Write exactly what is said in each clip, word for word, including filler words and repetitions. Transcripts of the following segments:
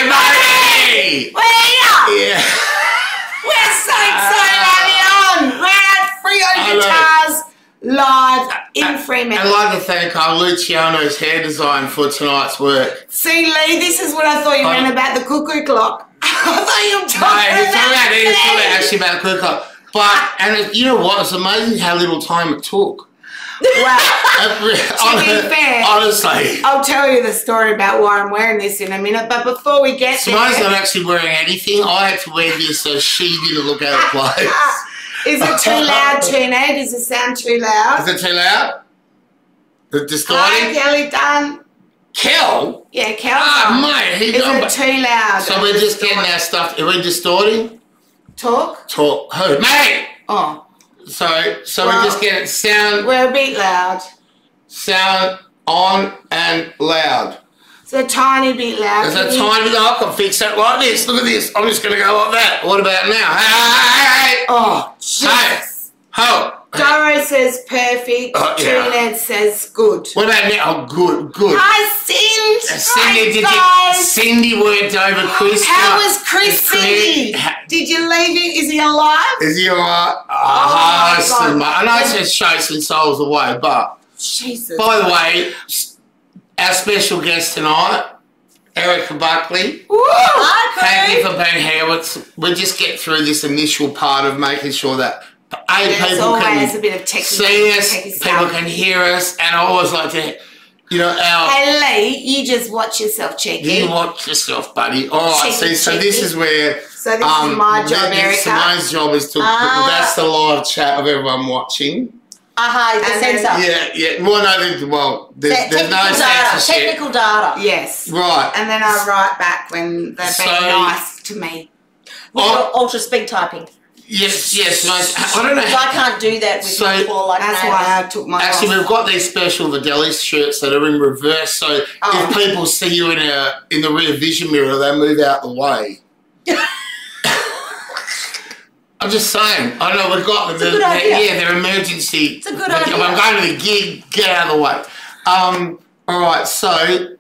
buddy! We're here! Yeah. We're so excited to have you on! We're at Freo Guitars live in Fremantle. I'd like to thank uh, Luciano's hair design for tonight's work. See, Lee, this is what I thought you meant about the cuckoo clock. I thought you were talking No, he's talking about, he's talking about about actually about the cuckoo clock. But, and it, you know what? It's amazing how little time it took. Well, to be fair, honestly. I'll tell you the story about why I'm wearing this in a minute, but before we get Simone's there... not actually wearing anything. I had to wear this so she didn't look out of place. Is it too loud, too Ned? Does it sound too loud? Is it too loud? The distorting? Hi, Kelly Dunn. Kel? Yeah, Kel's Ah, on. mate, he's Is on. it too loud? So we're just getting our stuff. Are we distorting? Talk? Talk. Who? Mate! Oh. So, so Well, we just get sound, We're a bit loud. sound on and loud. It's a tiny bit loud. There's a Can you- tiny bit. I can fix that like this. Look at this. I'm just going to go like that. What about now? Hey, hey, hey, hey. Oh, Hey. Jesus. Ho. Doro says perfect. Oh, yeah. Trinidad says good. What about now? Oh, good, good. Hi, Cindy. Cindy, did Hi, you, guys. Cindy worked over Chris. How was Chris, Cindy? Ha- Did you leave him? Is he alive? Is he alright? Oh, my Oh, God. Cindy. I know it says show since souls away, but Jesus. by the way, our special guest tonight, Erica Buckley. Woo! Thank you for being here. Let's, we'll just get through this initial part of making sure that A, There's people always can a bit of techie, see us, techie people stuff. can hear us, and I always like to, you know, our... Hey, Lee, you just watch yourself, cheeky. You watch yourself, buddy. All right, Cheeky, see, so cheeky. this is where... So this um, is my job, this- Erica. Simone's job is to... Ah. That's the live chat of everyone watching. Aha, the And then- sensor. Yeah, yeah. Well, no, there's, well, there's, Te- there's no technical data. censorship. Technical data. Yes. Right. And then I write back when they've So- been nice to me. With Oh. ultra speed typing. Yes, yes. Simone, I don't know. Because I can't do that with So- my claw like That's nails. why I took my Actually, off. we've got these special Videli shirts that are in reverse, so Oh. if people see you in a in the rear vision mirror, they move out the way. I'm just saying. I know we've got them. It's a They're, good they're- idea. yeah, they're emergency. It's a good like, idea. I'm going to the gig. Get out of the way. Um. All right. So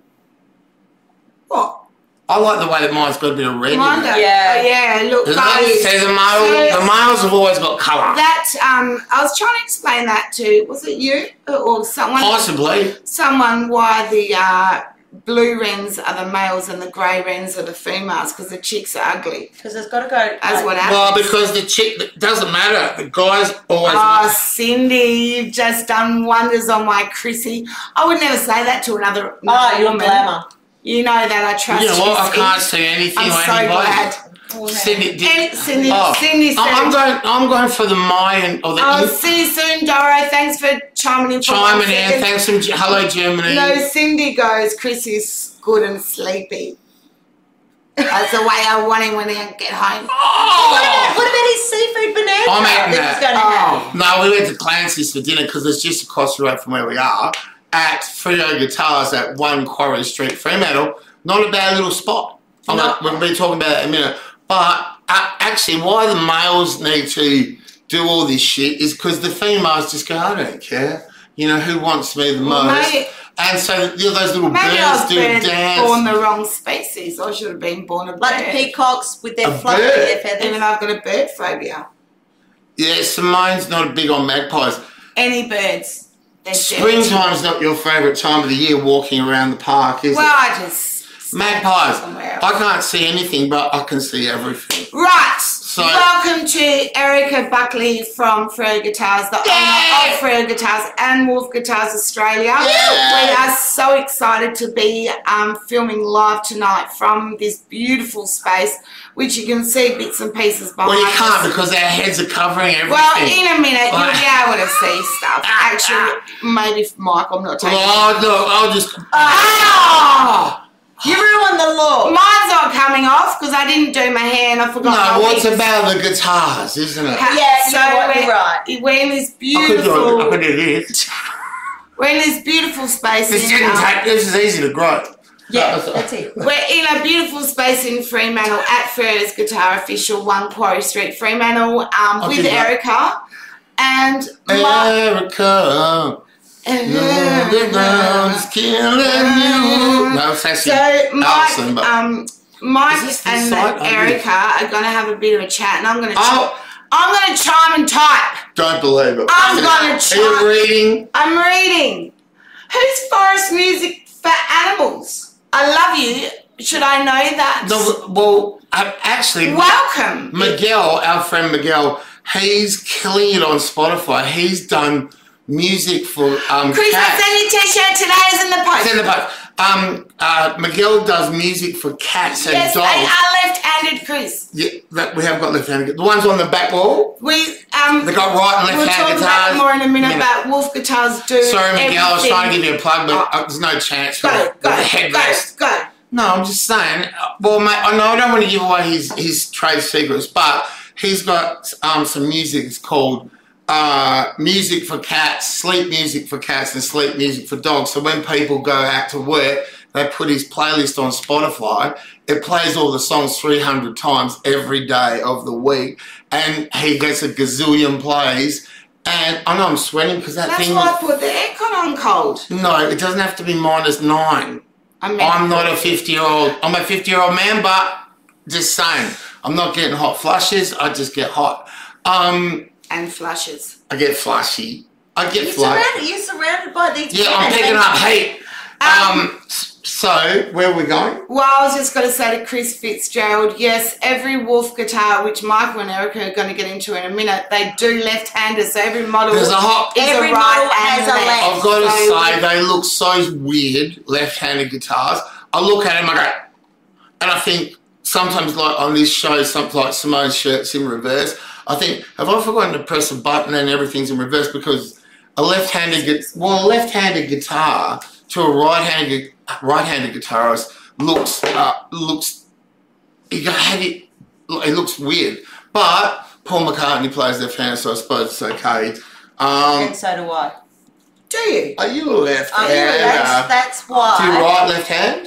What? I like the way that mine's got a bit of red. in Mine it. don't. Yeah. Oh, yeah, look, Doesn't guys. it? So the male, the males have always got colour. That, um, I was trying to explain that to, was it you? Or someone? Possibly. Someone, why the uh, blue wrens are the males and the grey wrens are the females, because the chicks are ugly. Because it's got to go. That's like, what happens. Well, because the chick, it doesn't matter. The guys always. Oh, Cindy, you've just done wonders on my Chrissy. I would never say that to another, Oh, another you're a woman. glamour. You know that I trust You know what? I Chrissy. can't see anything I'm or so anybody. glad. Cindy, did, And Cindy, oh, Cindy said, I'm going. I'm going for the Mayan or the I'll in- see you soon, Doro. Thanks for chiming in. For chiming one in. second. Thanks from G- hello Germany. No, Cindy goes, Chrissy's good and sleepy. That's the way I want him when I get home. What about, Oh! what about his seafood bonanza I'm eating that he's that. going to have? Oh. No, we went to Clancy's for dinner because it's just across the road from where we are at Freo Guitars at One Quarry Street, Fremantle. Not a bad little spot. I'm No. like, we'll be talking about it in a minute. But uh, actually, why the males need to do all this shit is because the females just go, I don't care. You know, who wants me the Well, most? maybe- And so you know, those little Maybe I birds was do born, dance. born the wrong species. I should have been born a bird. Like the peacocks with their A fluff with bird? their feathers. Even though I've got a bird phobia. Yeah, Simone's not big on magpies. Any birds. They're dirty. Springtime's not your favourite time of the year walking around the park, is Well, it? I just... Magpies. somewhere else. I can't see anything, but I can see everything. Right. So- Welcome to Erica Buckley from Freo Guitars, the Yeah. owner of Freo Guitars and Wolf Guitars Australia. Yeah. We are so excited to be um, filming live tonight from this beautiful space, which you can see bits and pieces behind Well, you us. can't because our heads are covering everything. Well, in a minute, Well- you'll be able to see stuff. Actually, maybe Mike, I'm not taking Well, look, I'll just... Oh! You ruined the look. Mine's not coming off because I didn't do my hair and I forgot my No, what's wigs. about the guitars, isn't it? Ha- Yeah, you so know what, you're we're, right. we're in this I could do it. I beautiful, could do this. we're in this beautiful space. This, in, didn't um, take, this is easy to grow. Yeah, That was- that's it. We're in a beautiful space in Fremantle at Freo's Guitar Official, One Quarry Street, Fremantle, um, I'll with do that. Erica and my. Erica, the down's killing you. No, it's actually So, Mike, Alison, but um, Mike Is this the and site? Oh, Erica are going to have a bit of a chat, and I'm going to. Oh. I'm going to chime and type. Don't believe it. I'm going to Are you chime. reading? I'm reading. Who's forest music for animals? I love you. Should I know that? No, well, uh, actually, Welcome. Miguel, our friend Miguel, he's killing it on Spotify. He's done music for um. Chris, I cats. sent you a t-shirt today. It's in the post. It's in the post. Um, uh, Miguel does music for cats and Yes, dogs. they are left-handed, Chris. Yeah, that we have got left-handed. The ones on the back wall. We um. They got right and We'll left-handed talk about guitars. it more in a minute. Minute. But Wolf Guitars do. Sorry, Miguel. I was everything. trying to give you a plug, but Oh. uh, there's no chance. Go, with go, the go, headrest. go. No, I'm just saying. uh, Well, mate, I know I don't want to give away his, his trade secrets, but he's got um, some music. It's called uh, Music for Cats, Sleep Music for Cats, and Sleep Music for Dogs. So when people go out to work, they put his playlist on Spotify. It plays all the songs three hundred times every day of the week, and he gets a gazillion plays. And I know I'm sweating because that That's thing. why I put the aircon on cold. No, it doesn't have to be minus nine. I mean, I'm not a fifty-year-old. I'm a fifty-year-old man, but just saying, I'm not getting hot flushes. I just get hot. Um, and flushes. I get flushy. I get You're flushed. surrounded, you're surrounded by these Yeah, I'm women. picking up heat. Um, Um, s- so where are we going? Well, I was just going to say to Chris Fitzgerald, yes, every Wolf guitar, which Michael and Erica are going to get into in a minute, they do left-handed. So every model There's a hot. is Every a right model and has a left. I've got to So- say they look so weird, left-handed guitars. I look at them, I go, and I think sometimes, like on this show, something like Simone's shirt's in reverse. I think, have I forgotten to press a button and everything's in reverse? Because a left-handed, gu- well, a left-handed guitar to a right-handed, right-handed guitarist looks, uh, looks, you go, have it, it looks weird. But Paul McCartney plays left-handed, so I suppose it's okay. Um, And so do I. Do you? are you a left I mean, that's, that's why. Do you right left hand?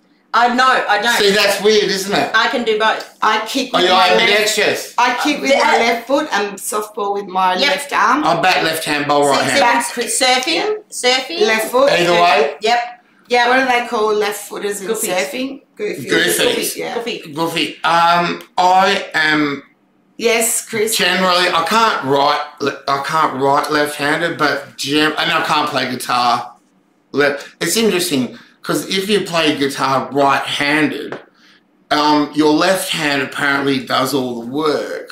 I know, I don't. See, that's weird, isn't it? I can do both. I kick Are with you my left. ambidextrous? I kick with The- my left foot and softball with my Yep. left arm. I bat left hand, bowl right See- see hand. when s- surfing, surfing. Left foot. Either way, Yep. What Yep. do they call left footers in Goofies. surfing? Goofies. Goofies. Yeah. Goofy. Goofy. Um, I am Yes, Chris. generally I can't write. I can't write left-handed, but gem, and I can't play guitar. Left. It's interesting because if you play guitar right-handed, um, your left hand apparently does all the work.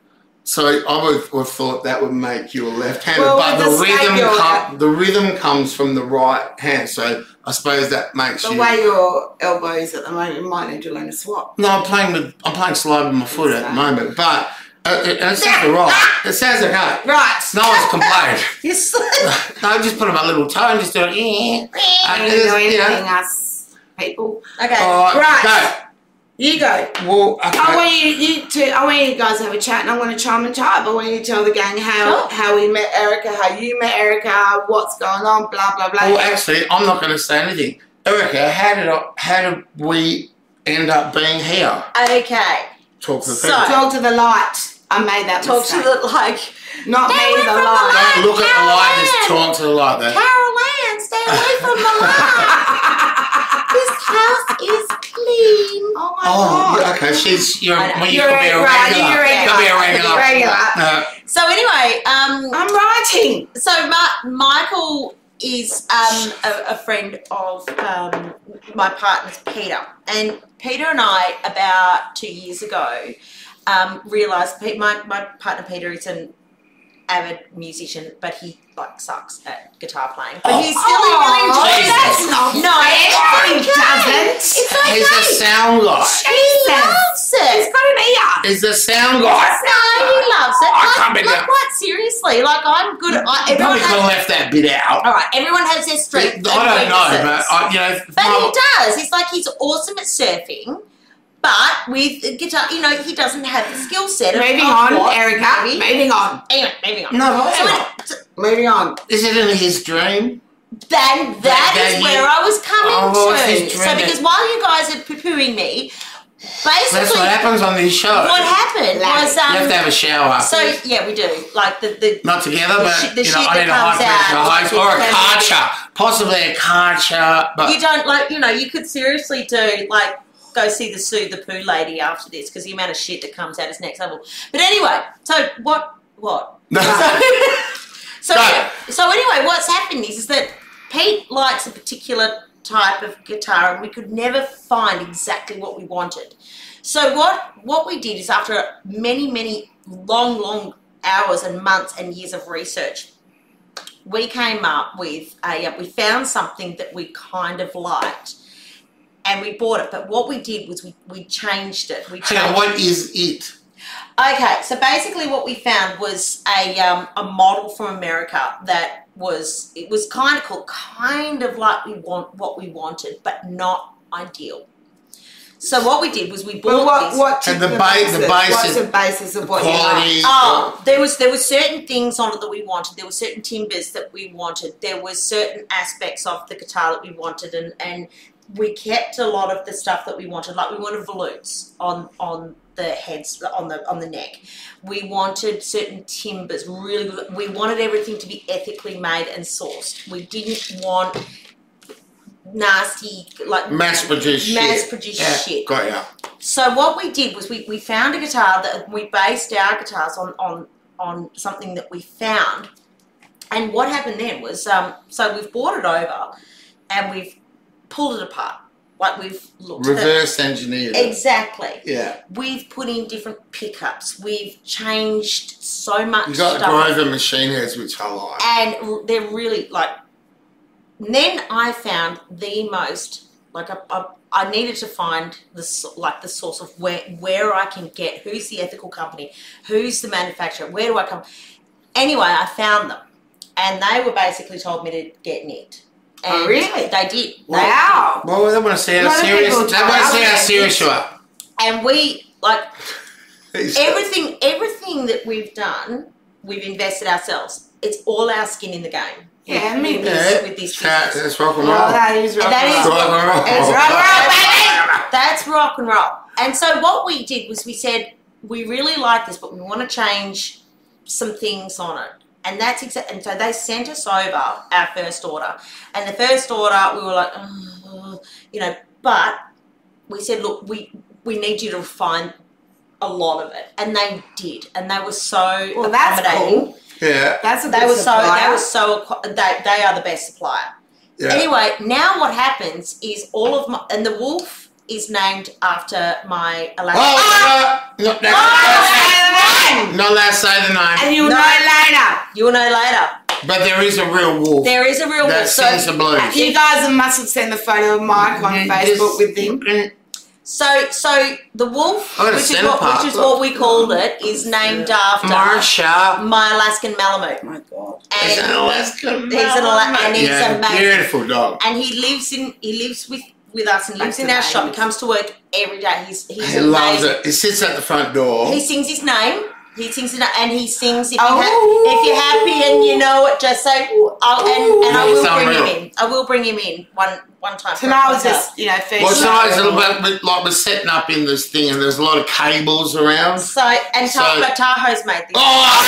So I would have thought that would make you a left-handed, Well, but with the the rhythm scale, com- the rhythm comes from the right hand. So I suppose that makes The you. way your elbow is at the moment, you might need to learn to swap. No, I'm playing with I'm playing slide with my foot at the moment, but uh, it, it sounds alright. It sounds okay. Right. No one's complained. You slip. No, just put on my little toe and just do it. Yeah. I And don't it is, know you know. anything, us people. Okay. Alright, Right. You go. go. Well, okay. I want you, you to. I want you guys to have a chat, and I'm going to chime and type. I want you to tell the gang how Sure. how we met Erica, how you met Erica, what's going on, blah blah blah. Well, actually, I'm not going to say anything. Erica, how did I, how did we end up being here? Okay. Talk to the So- people. Talk to the light. I made that Talk to mistake. the, like, Not Stay me, away the from the light. light. Don't look at the light, just Carol talk to the light there. Carol Ann, stay away from the light. This house is clean. Oh my Oh, god. yeah, okay. She's you're, I know. well, you You're could be a a- right, regular. you're a You could be a regular. regular. Regular. Uh, So anyway, um, I'm writing. so Ma- Michael is um, a, a friend of um, my partner's Peter, and Peter and I about two years ago um, realised Pe- my my partner Peter is an avid musician, but he like sucks at guitar playing. But he's still Oh, really enjoys that's it. not no, fair. it's He doesn't. It's okay. he's a sound guy. He loves He's it. got an ear. He's a sound guy. No, he loves it. I can't Like, be like down. quite seriously. Like I'm good at. I, You everyone probably could have has, left that bit out. all right, everyone has their I strengths. don't and know, weaknesses. but I, you know. But no, he does. He's like he's awesome at surfing, but with guitar, you know, he doesn't have the skill set. Of Moving of on, what, Erica. maybe. Moving on. Anyway, moving on. No, but So hang on. it- Moving on. Is it in his dream? then that that is you- where I was coming Oh, what's to. his So dream? because while you guys are poo-pooing me, basically That's what happens on this show. what happened was you have um. to have a shower. So yeah, we do. Like the the Not together, the but shit- the you know, shit I that need a high comes pressure out, hose like, or a it card can- chart, possibly a card chart. But you don't like you know you could seriously do like go see the Sue the Pooh lady after this because the amount of shit that comes out is next level. But anyway, so what? What? No. So, so, so anyway, what's happened is, is that Pete likes a particular type of guitar and we could never find exactly what we wanted. So what, what we did is after many, many long, long hours and months and years of research, we came up with a, we found something that we kind of liked and we bought it. But what we did was we, we changed it. We changed Hang on, what is it? Okay, so basically what we found was a um, a model from America that was, it was kind of cool, kind of like we want what we wanted, but not ideal. So what we did was we bought Well, what, this. what And the the ba- basis? the basis- What's the basis of what you quality. like? Oh, there was there were certain things on it that we wanted. There were certain timbers that we wanted. There were certain aspects of the guitar that we wanted, and, and we kept a lot of the stuff that we wanted. Like we wanted volutes on on the heads, on the on the neck. We wanted certain timbers, really good. We wanted everything to be ethically made and sourced. We didn't want nasty, like Mass produced shit. mass produced Yeah, shit. got ya. So what we did was we, we found a guitar that we based our guitars on, on, on something that we found. And what happened then was, um, so we've brought it over and we've pulled it apart. Like we've looked Reverse engineered. at exactly. Yeah. We've put in different pickups. We've changed so much You got stuff. Grover machine heads, which I like. And r- they're really like, then I found the most, like a, a, I needed to find the so- like the source of where where I can get, who's the ethical company, who's the manufacturer, where do I come? Anyway, I found them, and they were basically told me to get nicked. And Oh, really? They did. They Wow. Well, they want to see A how lot of serious. people They want to try. see how serious you are. did. And we like It's- everything. Everything that we've done, we've invested ourselves. It's all our skin in the game. Yeah, I mean, with Yeah, this, with this Cat, business. that's rock and Oh, roll. that is rock That and is roll. rock and roll. It's rock and roll, baby. That's rock and roll. And so what we did was we said, we really like this, but we want to change some things on it. And that's exactly, and so they sent us over our first order. And the first order, we were like, oh, you know, but we said, look, we, we need you to refine a lot of it. And they did. And they were so Well, that's accommodating. cool. Yeah. That's a They good were so, supplier. they were so, acco- they, they are the best supplier. Yeah. Anyway, now what happens is all of my, and the wolf is named after my Alaska. Oh, no, no, no, Oh, not allowed to say the name. and you'll No. know later. You'll know later. But there is a real wolf There is a real that wolf. So, sings the blues. You guys must have seen the photo of Mike on Mm, Facebook this- with him. so, so the wolf, I got a which is centre what, part, which is look. what we called it, is named after Marsha. my Alaskan Malamute. Oh my God. He's an And Alaskan he's an Ala- and he's yeah, amazing. beautiful dog. And he lives in, he lives with, with us and lives That's in our shop. He amazing. comes to work every day. He's, he's He amazing. loves it. He sits at the front door. He sings his name. He sings his name, and he sings. If, Oh. you ha- if you're happy and you know it, just say. "Ooh," I'll, and and I He's will bring him unreal. in. I will bring him in one one time. for Tonight was myself. just, you know, first Well, show. tonight's a little bit, bit like we're setting up in this thing, and there's a lot of cables around. So and So- Ta- but Tahoe's made this.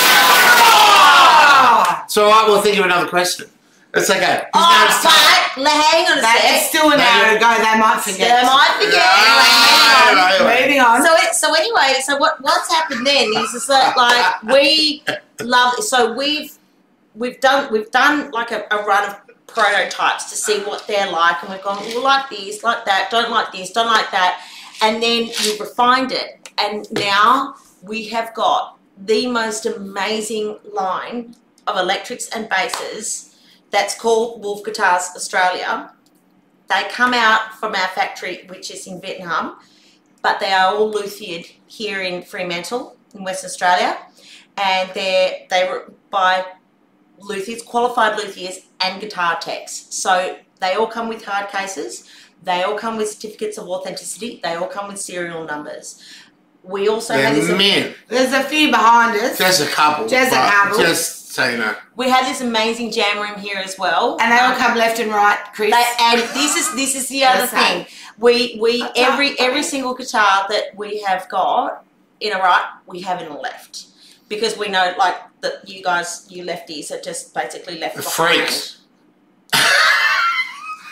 Oh! It's all right. We'll think of another question. It's okay. His Oh, name's Ty- but hang on a That, sec. it's still an Maybe- hour ago. They might They forget. might forget. Yeah, Hang on. right, right. Moving on. So it, so anyway, so what what's happened then is is that like we love so we've we've done we've done like a, a run of prototypes to see what they're like, and we've gone, well, like this, like that, don't like this, don't like that, and then we refined it, and now we have got the most amazing line of electrics and basses that's called Wolf Guitars Australia. They come out from our factory, which is in Vietnam, but they are all luthiered here in Fremantle, in Western Australia, and they're they were by luthiers, qualified luthiers, and guitar techs. So they all come with hard cases. They all come with certificates of authenticity. They all come with serial numbers. We also They're have this. men. There's a few behind us. Just a couple. Just a but couple. Just so you know. We have this amazing jam room here as well. And they all Um, come left and right, Chris. They, and this is this is the other Yes, I- thing. We we That's every right. every single guitar that we have got in a right, we have in a left, because we know like that you guys, you lefties, are just basically left The behind. freaks.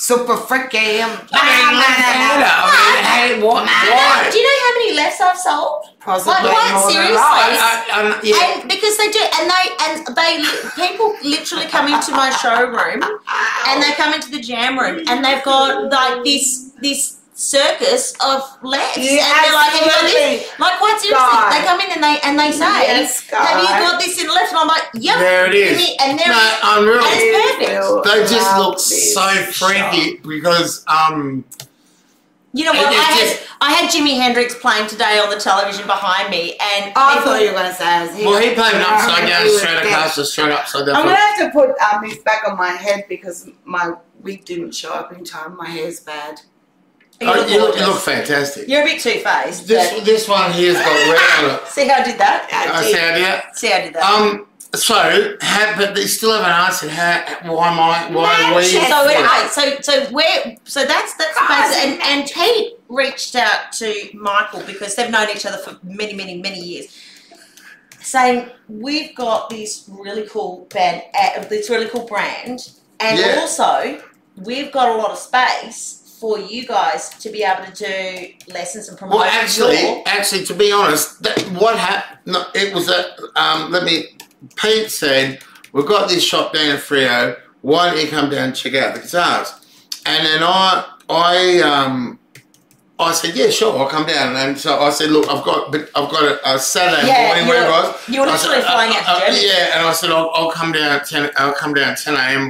super freaky. I mean, left hander. I mean, hey, what? Why? Do you know how many lefts I've sold? Possibly Like, quite more than seriously. right. I, I, um, yeah. And because they do, and they and they people literally come into my showroom, and they come into the jam room, and they've got like this this circus of lefts, Yeah, and they're like, "Have you got absolutely. this?" Like, quite seriously, Guy. they come in and they and they say, Yes, "Have you guy. got this in left?" And I'm like, "Yep." There it is. Give me- And there, No, unreal. and it's perfect. They just Love look this so freaky shot. because um. You know what? It- I it had just- I had Jimi Hendrix playing today on the television behind me, and I people- thought you were going to say it was Well, he played an upside He down, was Stratocaster, straight upside down. I'm going to have to put um, this back on my head because my wig didn't show up in time. My hair's bad. you Oh, look you, look, gorgeous. you look fantastic. You're a bit two-faced. This but- this one here's got red on it. See how I did that? I see idea. See how I did that? Um. So, ha, but they still haven't answered how. Why am I? Why are we? Manchester. So anyway, so so where so that's that's the Guys, basic, and and Pete reached out to Michael because they've known each other for many many many years, saying we've got this really cool band, uh, this really cool brand, and Yeah. also we've got a lot of space for you guys to be able to do lessons and promote. Well, actually, your- actually, to be honest, that, what happened? No, it was a. Um, let me. Pete said, "We've got this shop down in Freo. Why don't you come down and check out the guitars?" And then I, I, um, I said, "Yeah, sure, I'll come down." And so I said, "Look, I've got, but I've got a, a Saturday Yeah, morning you where it were- was." you were I said, literally flying out to uh, uh, Germany. Yeah, and I said, "I'll, I'll come down at ten. I'll come down at ten a.m."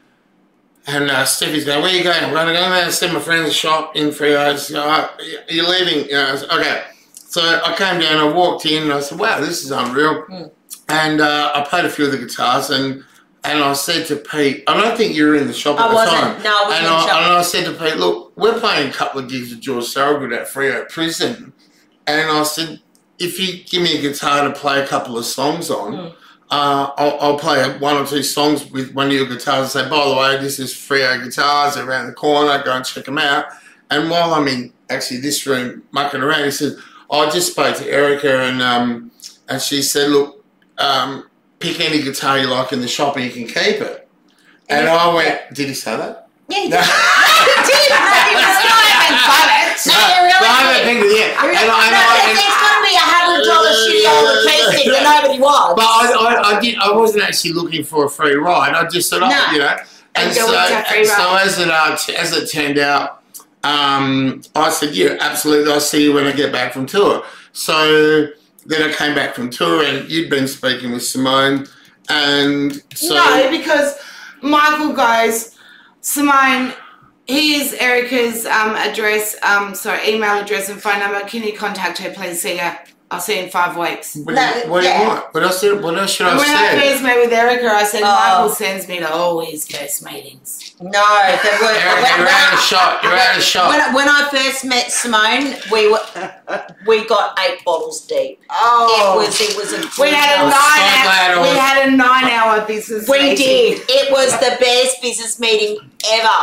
And uh, Steffi's going, "Where are you going?" "I'm going to go down and see my friend's shop in Freo." She said, "Oh, you're leaving?" You know, I said, "Okay." So I came down, I walked in, and I said, "Wow, this is unreal." Mm. And uh, I played a few of the guitars, and and I said to Pete, I don't think you were in the shop at I the wasn't. time. No, I wasn't and in the I, shop. And I said to Pete, "Look, we're playing a couple of gigs with George Thorogood at Freo Prison." And I said, "If you give me a guitar to play a couple of songs on, Mm. uh, I'll, I'll play one or two songs with one of your guitars and say, by the way, this is Freo Guitars, they're around the corner, go and check them out." And while I'm in actually this room mucking around, he said, "I just spoke to Erica and um, and she said, look, um, pick any guitar you like in the shop and you can keep it." And, And I went, "Did he say that?" Yeah, you No. did. You did. No, you It's really not did. even fun. It's No, you really No, I haven't did. picked it yet. You really- And I- and no, I- there's, and- there's got to be a hundred dollar shitty old acoustic that nobody wants. But I, I, I did. I wasn't actually looking for a free ride. I just said, "Oh, No. you know." And And so, go with that free and so ride. as it uh, t- as it turned out, um, I said, "Yeah, absolutely. I'll see you when I get back from tour." So then I came back from tour, and you'd been speaking with Simone, and so no, because Michael goes, "Simone, here's Erica's um, address, um, sorry, email address and phone number. Can you contact her, please? See her. I'll see you in five weeks." what, do No, you, what yeah. do you want? What else? Did, what else should I And when I say? first met with Erica, I said, Oh. Michael sends me to all his guest meetings. No, there were. You're, when- you're when out I- of shot. You're out of shot. When, when I first met Simone, we were we got eight bottles deep. Oh, It was it was a we had a I'm nine. so glad I hour, we was- had a nine-hour business. we meeting. did. It was the best business meeting ever.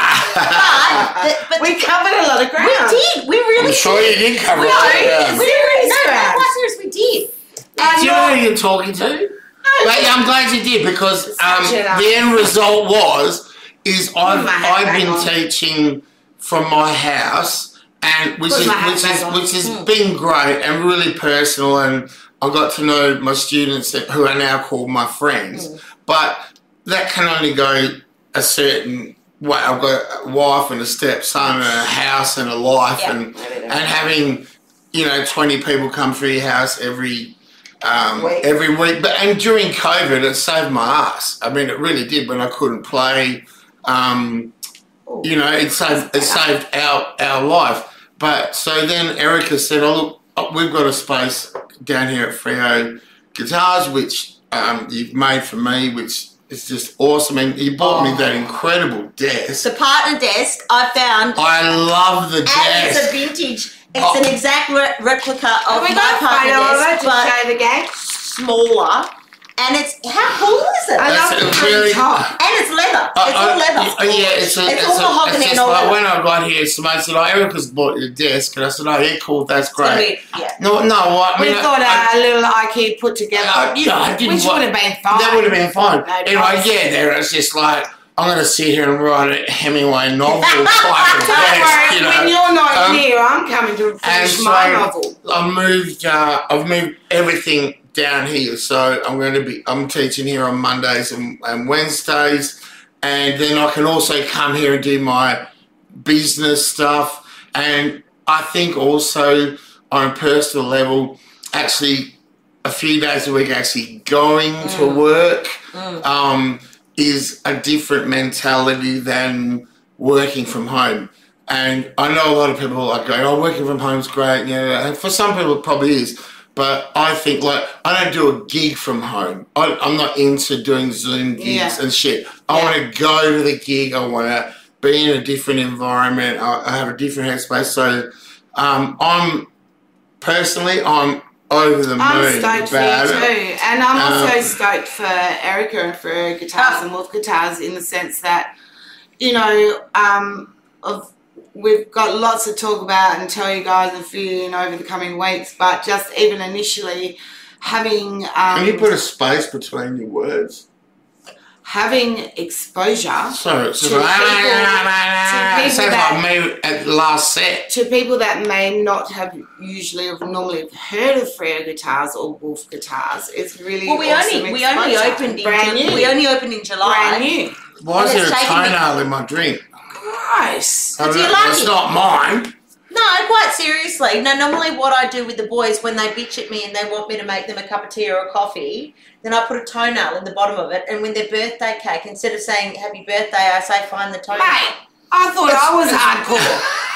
But, but We covered a lot of ground. we did. We really I'm sure you did cover We it. did. Yeah. We really no, no, ground. quite serious. We did. And Do you know not- who you're talking to? But yeah, I'm glad you did because um, Such an the end result was is I've my hat I've back been on. teaching from my house and which Put is my hat which back is on. which has Mm. been great and really personal, and I got to know my students that- who are now called my friends. Mm. But that can only go a certain way. I've got a wife and a stepson and a house and a life Yeah. and and having you know twenty people come through your house every. Um, Week. every week, but and during COVID, it saved my ass. I mean, it really did when I couldn't play. Um, you know, it saved it saved our our life. But so then Erica said, "Oh look, oh, we've got a space down here at Freo Guitars, which um, you've made for me, which is just awesome. And you bought me Oh. that incredible desk. The partner desk I found, I love the and it's desk. a vintage. It's Oh. an exact re- replica of Have we my got a partner photo of it desk, to but show the gang? smaller. And it's how cool is it? I That's love the a green really- top. And it's leather. Uh, It's all uh, leather. y- yeah, it's a, It's it's, all a, mahogany it's just and all like leather. when I got here, somebody said, "Oh, Erica's bought your desk," and I said, "Oh, yeah, cool, that's It's gonna great." be- yeah. No, no, I We mean, I- thought I- a little IKEA put together, I- you know, I didn't which want- would have been fine. that would have been fine. No Anyway, price. yeah, there it's just like I'm going to sit here and write a Hemingway novel. Don't worry, you know. when you're not Um, here, I'm coming to finish and my so novel. I've moved. Uh, I've moved everything down here, so I'm going to be. I'm teaching here on Mondays and, and Wednesdays, and then I can also come here and do my business stuff. And I think also on a personal level, actually, a few days a week actually going mm. to work mm. um, is a different mentality than working from home. And I know a lot of people are going, oh, working from home is great. Yeah, and for some people it probably is. But I think, like, I don't do a gig from home. I, I'm not into doing Zoom gigs yeah. and shit. I yeah. want to go to the gig. I want to be in a different environment. I, I have a different headspace. So um, I'm, personally, I'm over the moon. I'm stoked for you too. It. And I'm also um, stoked for Erica and for Guitars oh. and Wolf Guitars in the sense that, you know, um, of we've got lots to talk about and tell you guys a few in over the coming weeks, but just even initially having... Um, Can you put a space between your words? Having exposure so, so to, people, to people that, like me at the last set. To people that may not have usually have normally heard of Freo Guitars or Wolf Guitars. It's really well. We awesome only we only opened in brand new. We only opened in July. Brand new. Why is there a toenail in my drink? Gross. Because you're lucky. It's not mine. No, quite seriously. Now, normally what I do with the boys when they bitch at me and they want me to make them a cup of tea or a coffee, then I put a toenail in the bottom of it, and when their birthday cake, instead of saying happy birthday, I say find the toenail. Mate, I thought it's, I was hardcore.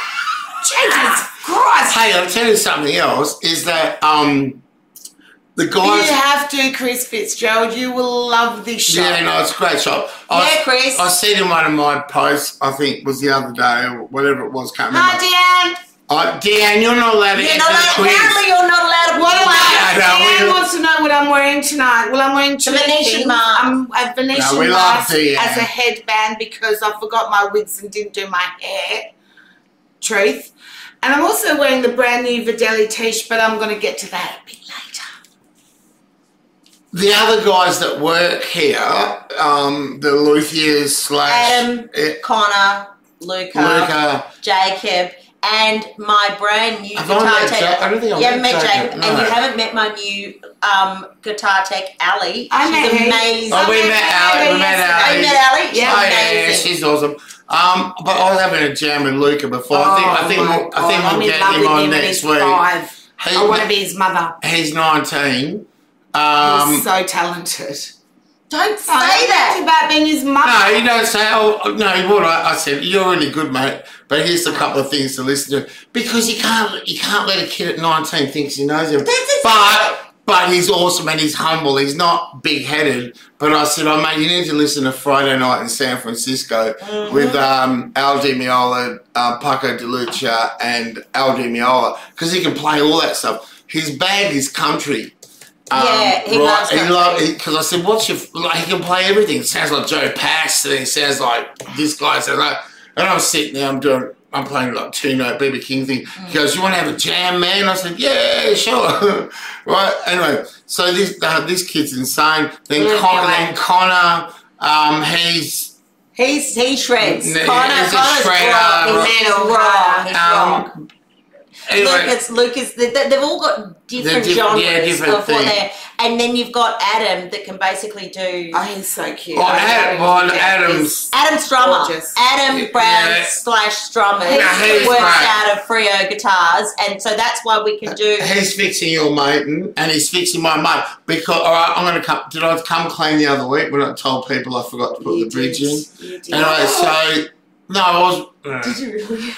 Jesus Christ. Hey, I'll tell you something else, is that um, the guys... You have to, Chris Fitzgerald. You will love this show. Yeah, no, it's a great show. I, yeah, Chris. I said in one of my posts, I think was the other day, or whatever it was, can't remember. Hi, Deanne. Oh, Dan, you're not allowed to you're answer not allowed, the quiz. Apparently you're not allowed to What am I? No, Dan wants to know what I'm wearing tonight. Well, I'm wearing two the Venetian things. mask. I'm a Venetian no, we mask love the, uh, as a headband because I forgot my wigs and didn't do my hair. Truth. And I'm also wearing the brand new Videli t-shirt, but I'm going to get to that a bit later. The other guys that work here, um, the luthiers slash... Adam, uh, Connor, Luca, Luca, Jacob... And my brand new Have guitar met tech. Ja- I don't think I've you haven't met met Jacob, Jacob, no. and you haven't met my new um, guitar tech, Ali. I She's met her. amazing. Oh, we met Ali. We met Oh, Ali. you met Ali? She's Yeah. Oh, yeah, yeah, amazing. she's awesome. Um, but I was having a jam with Luca before. Oh, I think I think my we'll, I God. think I'm we'll in get love him with on him and next he's week. five. He, I want to be his mother. He's nineteen. Um, He's so talented. Don't say Oh, that. about being his mother. No, you don't say, oh, no, what I, I said, you're really good, mate, but here's a couple of things to listen to. Because you can't you can't let a kid at nineteen think he knows everything. But, but he's awesome and he's humble. He's not big-headed. But I said, oh, mate, you need to listen to Friday Night in San Francisco mm-hmm. with um, Al Di Meola, uh, Paco de Lucia, and Al Di Meola, because he can play all that stuff. His band is country. Um, yeah, he right, loves he country. lo- Because I said, what's your... Like, he can play everything. It sounds like Joe Pass, and it sounds like this guy. Sounds like, and I'm sitting there, I'm doing... I'm playing like two-note B B King thing. He goes, you want to have a jam, man? I said, yeah, sure. Right, anyway. So this uh, this kid's insane. Then, Yeah, Con- yeah. then Connor, um, he's... He's, he shreds. N- Connor, he's a Connor's shredder. rock. He's Metal, rock. He's rock. Um, anyway, Lucas, Lucas, they, they- they've all got different diff- genres yeah, different of what things. they're, and then you've got Adam that can basically do. Oh, he's so cute. well, I Adam, love well, him. Adam's... Adam Strummer, Gorgeous. Adam Brown Yeah. slash Strummer Yeah, he's works great. out of Freo Guitars, and so that's why we can do. He's fixing your mate and he's fixing my mate. Because, all right, I'm going to come... Did I come clean the other week when I told people I forgot to put You the bridge did. in? You did. Anyway, so... No, I was... uh, Did you really?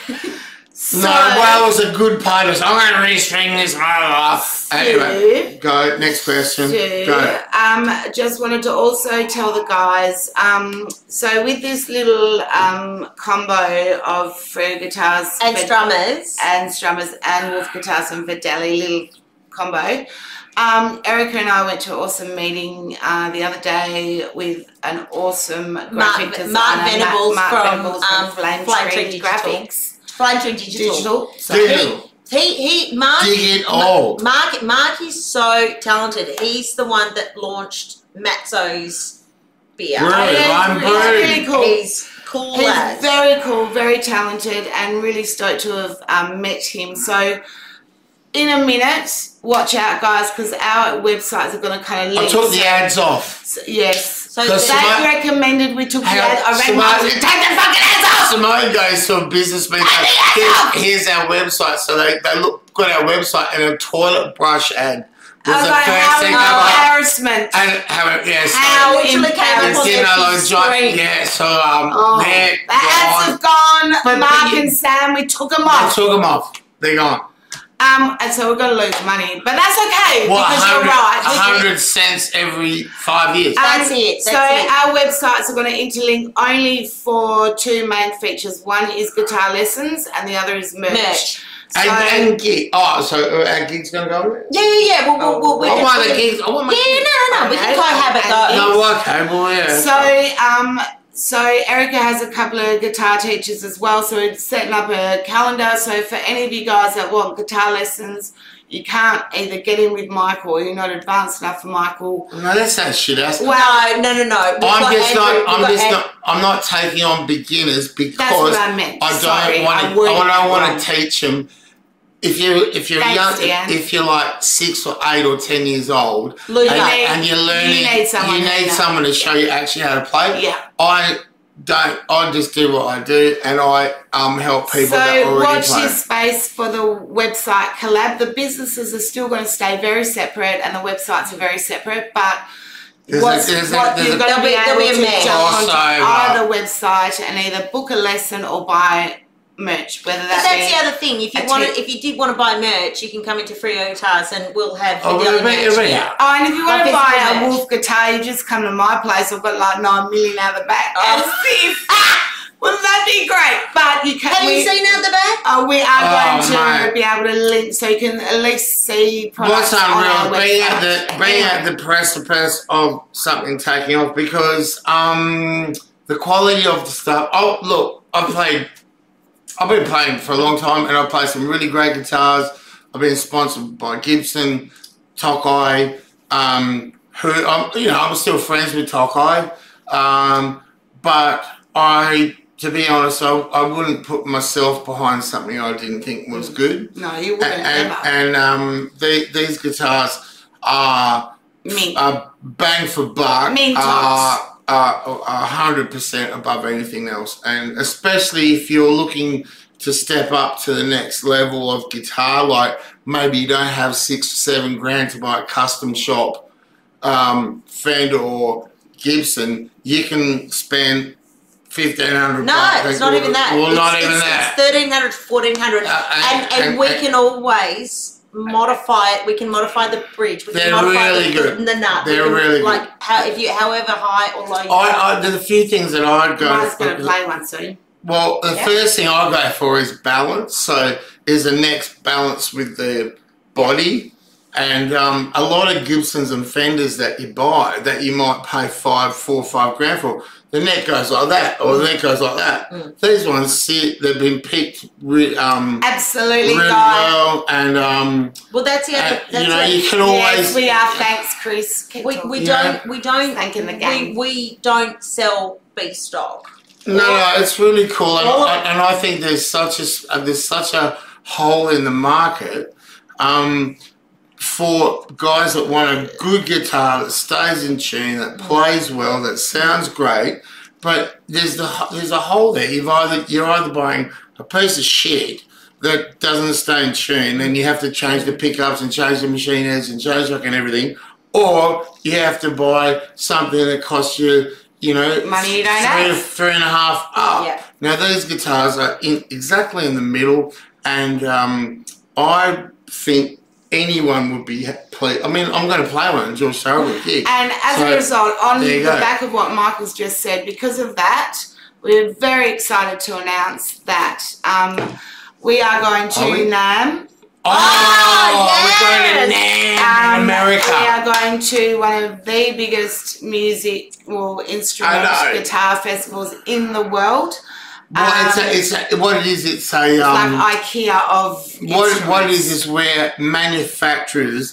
So, no, well, it was a good part of... I'm going to restring this blah, blah. Anyway, go. Next question. So, Go. um, just wanted to also tell the guys, um, so with this little um, combo of Freo Guitars And Ved- Strummers. and Strummers and Wolf Guitars and Videli, little combo. Um, Erica and I went to an awesome meeting uh, the other day with an awesome graphic Mark- designer, Mark Venables Mark from, Venables um, from Flame Flame Tree Tree Digital. Graphics. Flame Tree Digital. Digital. So Digital. He, he, Mark. Dig it all. Mark, Mark is so talented. He's the one that launched Matzo's beer. Really? Oh, yeah, I'm he's really, rude. really cool. He's cool He's as. very cool, very talented, and really stoked to have um, met him. So, in a minute, watch out, guys, because our websites are going to kind of I link. took the ads off. So, yes. So Because they- They Simone- recommended we took the Hang on, ads. I rang Simone- Michael, take the fucking ads off! Simone goes to a business meeting. Take the ads Here's, off! here's our website. So they, they look got our website, and a toilet brush ad was I was the like, first how thing come up. embarrassment. And how it, yeah, so How literally came up it's on in their a big giant, screen. yeah, so um, Oh, they're the ads have gone. But- Mark but you- and Sam, we took them They off. took them off. They're gone. Um, and so we're going to lose money. But that's okay, What, because you're one right. hundred cents every five years? Um, That's it, so that's it. our websites are going to interlink only for two main features. One is guitar lessons, and the other is merch. Merch. So, and, and gig. Oh, so our gig's going to go with it? Yeah, yeah, yeah. We'll, we'll, we'll, we I can- want we the can- gigs. I want my Yeah, gigs. no, no, no. We can cohabit Okay. those. No, okay, well, yeah. so, um, so Erica has a couple of guitar teachers as well. So we're setting up a calendar. So for any of you guys that want guitar lessons, you can't either get in with Michael or you're not advanced enough for Michael. No, that's that shit ass. Well, No, no, no, no. We've I'm got just Andrew, not. we've I'm got just An- not. I'm not taking on beginners because that's what I meant. I don't Sorry, want I to. worded I don't it wrong. want to teach them. If you if you're Thanks, young, Dan. if you're like six or eight or ten years old, Luna. and, need- and you're learning, you need someone you to need know. someone to show you actually how to play. Yeah. I don't. I just do what I do, and I um help people that So already watch play. this space for the website collab. The businesses are still going to stay very separate, and the websites are very separate. But There's a- what's, there's a- what there's you're a- going to There'll be be- there'll able be a to mesh. jump onto Crossover. either website and either book a lesson or buy merch, whether But that that's be. the other thing. If you a wanted, tip. if you did want to buy merch, you can come into Frio Guitars and we'll have Oh, the daily it'll be- merch. it'll be here. out. Oh, and if you want to Like buy physical a merch. Wolf guitar, you just come to my place. I've got like nine million out the back. Oh. And see, wouldn't that be great? But you can. Have we, you seen out the back? Uh, we are Oh, going to mate. be able to link, so you can at least see products What's on our unreal? Bring out website. the bring out the precipice of something taking off because um the quality of the stuff. Oh, look, I've played. I've been playing for a long time, and I've played some really great guitars. I've been sponsored by Gibson, Tokai, um, who I'm, you know, I'm still friends with Tokai, um, but I, to be honest, I, I wouldn't put myself behind something I didn't think was good. No, you wouldn't And, ever. and um, the, these guitars are Me. uh, bang for buck, Mean are are a hundred percent above anything else, and especially if you're looking to step up to the next level of guitar, like maybe you don't have six or seven grand to buy a custom shop um, Fender or Gibson, you can spend fifteen hundred. No, it's not even that. Well, it's, not even it's, that. It's thirteen hundred, fourteen hundred, Uh, and, and- and, and- we and- can always modify it. We can modify the bridge. We can They're modify really the, good. the nut. We They're can, really good. like how if you however high or low. You I, I, there's a few things that I go. Mine's going to play one soon. Well, the Yeah. first thing I go for is balance. So is the next balance with the body. And um, a lot of Gibsons and Fenders that you buy that you might pay five, four, five grand for, the neck goes like that, or the neck goes like that. Mm. These ones sit, they've been picked re- um, Absolutely, really guys. well, and um, well, that's the other. uh, That's you know what- you can Yes, always. we are. Thanks, Chris. Keep we, talking. we Yeah. don't we don't Thanking the we, gang. we don't sell B stock. No, no, it's really cool, and, All of- I, and I think there's such a uh, there's such a hole in the market um, for guys that want a good guitar that stays in tune, that plays well, that sounds great. But there's the there's a hole there. You've either you're either buying a piece of shit that doesn't stay in tune, and you have to change the pickups and change the machine heads and change fucking everything, or you have to buy something that costs you. You know, Money you don't three, have. three and a half up. Yeah. Now these guitars are in exactly in the middle, and um, I think anyone would be pleased. I mean, I'm going to play one, George Thorogood gig. And as So, a result, on there the you go. back of what Michael's just said, because of that, we're very excited to announce that um, we are going to Are we? NAMM. Oh, we're going to yes! NAMM in Um, America. We are going to one of the biggest music or instrument I know. guitar festivals in the world. Well, it's Um, a, it's a, what it is. It's a It's um, like IKEA of what what it instruments. is is where manufacturers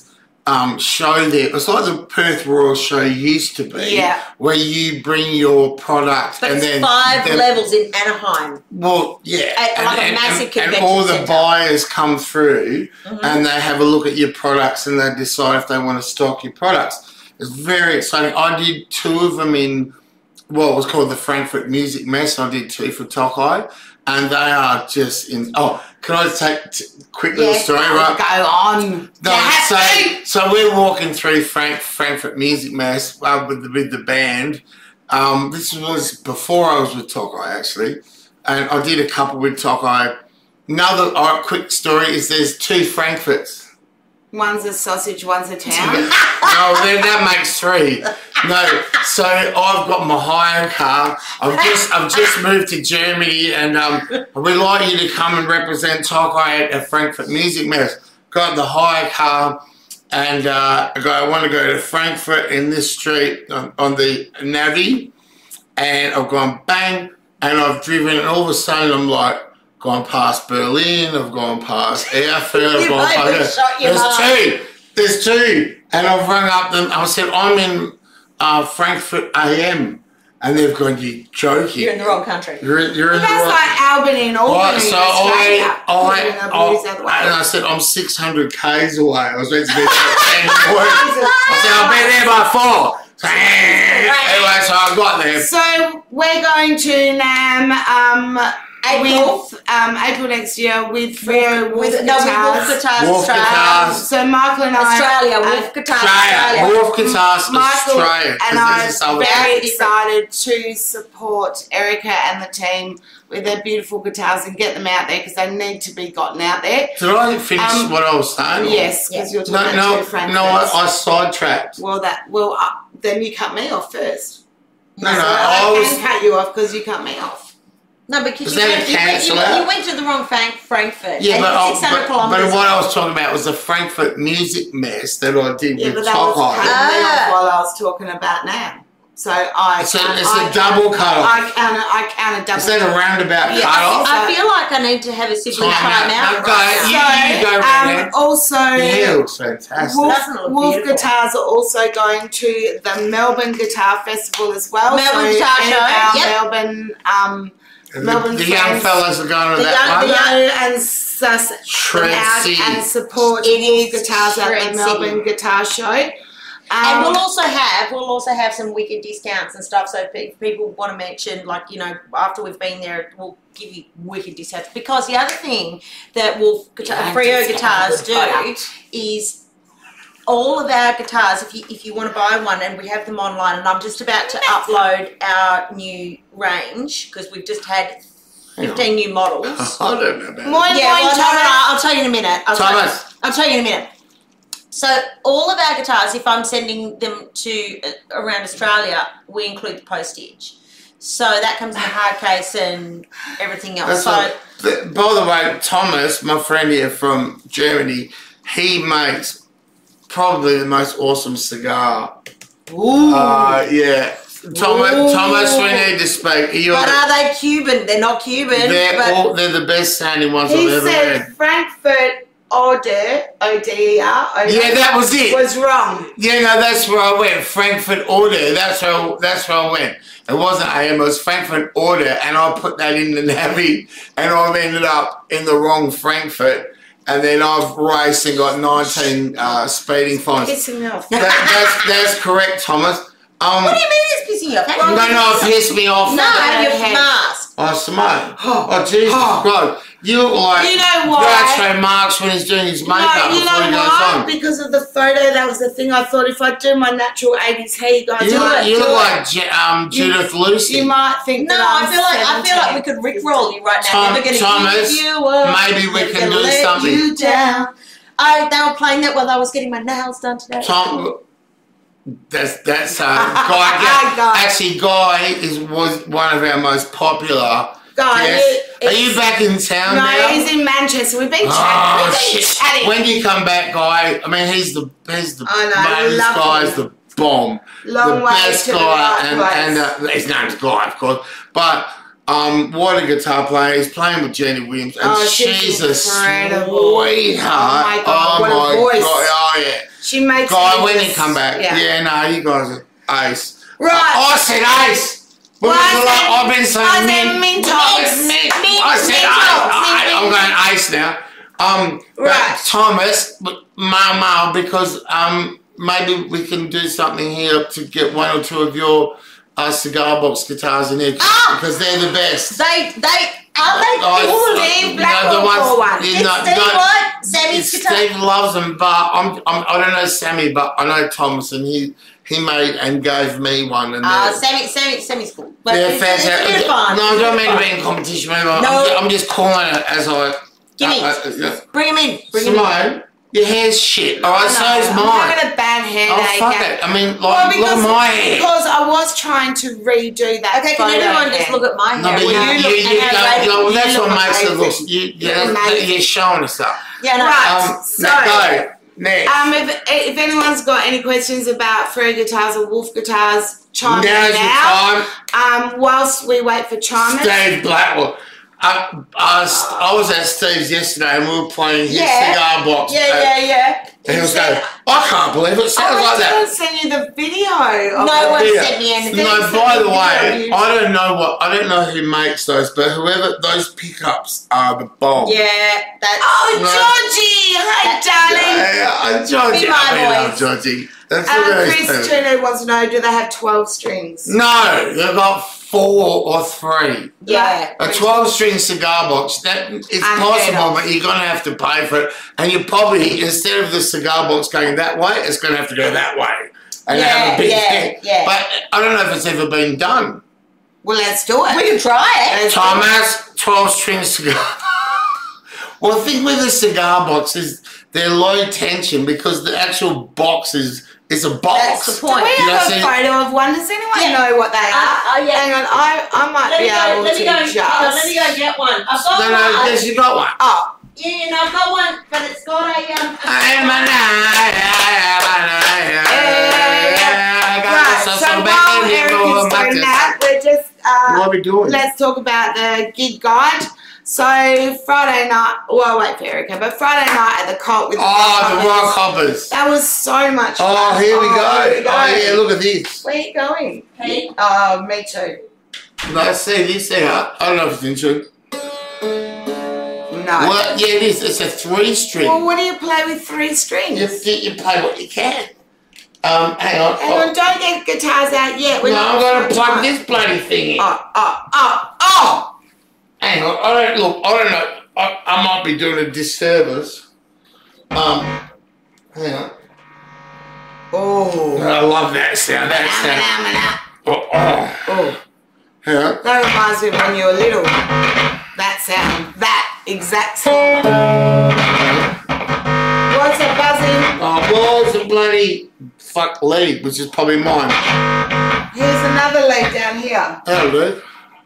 um, show there. It's like the Perth Royal Show used to be, Yeah. where you bring your product But and it's then five then- levels in Anaheim. Well, yeah, At like a massive and convention all the centre. buyers come through Mm-hmm. and they have a look at your products and they decide if they want to stock your products. It's very exciting. I did two of them in what was called the Frankfurt Music Mess. I did two for Tokai, and they are just in. Oh, can I take t- quick little Yeah, story? Right. Go on. No, You have so, to. so we're walking through Frank, Frankfurt Music Mess uh, with, the, with the band. Um, this was before I was with Tokai, actually. And I did a couple with Tokai. Another uh, quick story is there's two Frankfurts. One's a sausage, one's a town. No, then that makes three. No, so I've got my hire car. I've just I've just moved to Germany, and um, we'd like you to come and represent Tokai at a Frankfurt Music Mess. Got the hire car, and uh, I go. I want to go to Frankfurt in this street on, on the Navi, and I've gone bang, and I've driven, and all of a sudden I'm like. Gone past Berlin, I've gone past Erfurt, I've You gone might have past. shot your There's mum. two, there's two, and I've rung up them. I said I'm in uh, Frankfurt A M, and they've gone. You joking? You're in the wrong country. You're in, you're in the That's wrong. like Albany and Albany Right, in so Australia. I, I, Putting up I, New South and Wales. I said I'm six hundred k's away. I was meant to be there at ten in the morning. I said I'll be there by four. So, anyway, so I got there. So we're going to NAM um, April. with um, April next year with Frio Wolf With, no, with Wolf Guitars. Guitars Wolf Australia. Guitars. So Michael and I, Australia, uh, Wolf Guitars Australia, Australia. Wolf Guitars Michael Australia. 'cause and I this is are South very Africa. excited to support Erica and the team with their beautiful guitars and get them out there because they need to be gotten out there. Did I finish Um, what I was saying? Yes, because you're No, talking no, about two Frankfurts. no. I, I sidetracked. Well, that well, uh, then you cut me off first. No, So no. I, I can was. cut you off because you cut me off. No, because Is you that a went, you, went, you, cancel went, out? you went to the wrong Frank, Frankfurt. Yeah, and but, I, six hundred but, kilometres. but what I was talking about was the Frankfurt Music Mess that I did Yeah, with but that was Tokai. cutting me Ah. off while I was talking about now. So I It's a- count- it's a I double count- cut off. I count it. I count a double. Is that a roundabout Yeah, cut off? I feel like I need to have a sibling Time time out. out. Okay, right you- now. you go So, right um, there. also, Yeah, it looks fantastic. Wolf, Doesn't look Wolf beautiful. Guitars are also going to the Melbourne Guitar Festival as well. Melbourne so Guitar any Show, of our yep. Melbourne, um, And Melbourne the, the young friends- fellas are going to The that young- one. the young- go and sus Shred out City. and support It is Wolf Guitars at Shred the Melbourne City. Guitar Show. And Um, we'll also have we'll also have some wicked discounts and stuff. So if people want to mention, like, you know, after we've been there, we'll give you wicked discounts. Because the other thing that Wolf Guitar, Yeah, Frio discount Guitars the do product. is all of our guitars. If you if you want to buy one, and we have them online, and I'm just about to upload our new range because we've just had fifteen new models. I don't know about Moin, Yeah, moin, well, no, no, Thomas. no, I'll tell you in a minute. I'll tell you, Thomas. I'll tell you in a minute. So all of our guitars, if I'm sending them to uh, around Australia, we include the postage. So that comes in the hard case and everything else. That's So what, th- by the way, Thomas, my friend here from Germany, he makes probably the most awesome cigar. Ooh. Uh, yeah. Thomas, Ooh. Thomas, we need to speak. You're, but are they Cuban? They're not Cuban. they're, but all, they're the best sounding ones he I've ever said heard. Frankfurt Oder, O D E R, Oder, Yeah, that was it. was wrong. Yeah, no, that's where I went. Frankfurt Order. That's where I, that's where I went. It wasn't A M, it was Frankfurt Order, and I put that in the Navi, and I've ended up in the wrong Frankfurt, and then I've raced and got nineteen uh, speeding fines. Pissing me off. That, that's that's correct, Thomas. Um, what do you mean it's pissing you off? no, no, it pissed me off. No, your Okay. mask. Oh, Simone. Oh, Jesus God. You look like You know why? Groucho Marx when he's doing his makeup No, you before know he goes why? on. Because of the photo, that was the thing. I thought if I do my natural eighties hair, you guys You might look, you do look it. like Je- um, You- Judith Lucy. You might think No, that I I'm feel like I feel like we seventeen. could rickroll you right now. Tom- Never gonna Thomas, give you up. maybe we Never can gonna do let something. You down. I they were playing that while I was getting my nails done today. Tom, that's that's uh, Guy. Guy. Guy. Actually, Guy is was one of our most popular. Guys, Yes. it- Are you it's- back in town No, now? he's in Manchester. We've been chatting. Oh We've been shit! chatting. When do you come back, Guy? I mean, he's the he's the I know, man, this love guy's him. the bomb. Long the way best to the guy, right and, place. and uh, his name's Guy, of course. But um, what a guitar player! He's playing with Jenny Williams, and Oh, she's she's a incredible. sweetheart. Oh my God, what a my voice. God. Oh yeah. She makes Guy, me when just- you come back, yeah. Yeah. no, you guys are ace. Right. I, I said ace. When Well, was I the la- said- I've been saying I said mint. Mentos. Mint. Mint, I said Mentos. ace. I, I'm going ace now. Um, Right. but Thomas, mail, mail, because um, maybe we can do something here to get one or two of your uh, cigar box guitars in here Ah! because they're the best. They, they, are they I- cool? Steve you Blackwell know, the ones- for one. you It's know, Steve no, what? Sammy's guitar. Steve loves them, but I'm, I'm, I don't know Sammy, but I know Thomas, and he, he made and gave me one. And Uh, they're- Sammy, Sammy, Sammy's cool. But they're it's, it's a bit fantastic. of fun. No, I don't mean to be in competition, man. I'm, No. I'm just calling it as I. Gimme. uh, uh, yeah. Bring him in. Bring him in. Simone, your hair's shit. All right, I so know, is I'm mine. having a bad Oh, headache. fuck it. I mean, like, Well, look because, at my hair. because I was trying to redo that. Okay, can photo everyone just hair. look at my No, hair? but you, Will you, look you, you, and go, how you know, great- that's you what look makes it look. amazing. You, you You're know, amazing. you're showing us up. Yeah, no. Right. Um, So- go. Next. Um, if, if anyone's got any questions about Frere guitars or Wolf guitars, chime Now's in your now. time. Um, whilst we wait for chimers. Steve Blackwell. I, I, was, I was at Steve's yesterday and we were playing his Yeah. cigar box. Yeah, and, yeah, yeah. And he was going, I can't believe it sounds Oh, like I that. didn't send you the video. Of No it. one Yeah. sent me anything. No, sent by me the the way, video. I don't know what I don't know who makes those, but whoever those pickups are the bomb. Yeah, that's. Oh, No. Georgie! Hi, darling. Yeah, yeah, Georgie. Be my I mean, boys. love Georgie. That's Um, what it Chris is. Trudeau wants to know, do they have twelve strings? No, they've got four or three. Yeah. A twelve string cigar box, that it's Unheard possible, of. but you're going to have to pay for it. And you probably, instead of the cigar box going that way, it's going to have to go that way. And Yeah, have a big yeah, head. yeah. But I don't know if it's ever been done. Well, let's do it. We can try it. Let's do it. Thomas, twelve string cigar. Well, the thing with the cigar box is they're low tension because the actual box is, is a box. That's the Do point. we You have know, a so- photo of one? Does anyone Yeah. know what they are? Uh, oh, yeah. Hang on, I, I might Let be me go. able Let to me go. just. Hang on, let me go get one. I've got No, no, one. yes, you got one. Oh, Yeah, you know, I've got one, but it's got a um. a- I'm an I got right. myself So some while bacon, Eric you is know, doing my- that, we're just uh, What are we doing? let's talk about the gig guide. So Friday night, well, wait for Erica, but Friday night at the Cult with the Oh, the Rock rock Hoppers. hoppers. That was so much fun. Oh, here we go. here we go. Oh, yeah, look at this. Where are you going? Hey. Oh, me too. No, see, this here. I don't know if it's interesting. No. Well, yeah, it is. It's a three string. Well, what do you play with three strings? You, you play what you can. Um, hang on. Hang on, don't get guitars out yet. We're No, not I'm going to full plug time. this bloody thing in. Oh, oh, oh, oh! Hang on. I don't look. I don't know. I, I might be doing a disservice. Um, hang on. Oh. I love that sound. That sound. Oh, oh. Oh. Hang on. That reminds me of when you were little. That sound. That exact sound. What's a buzzing? Oh, well, it's a bloody fuck lead, which is probably mine. Here's another lead down here. That'll do.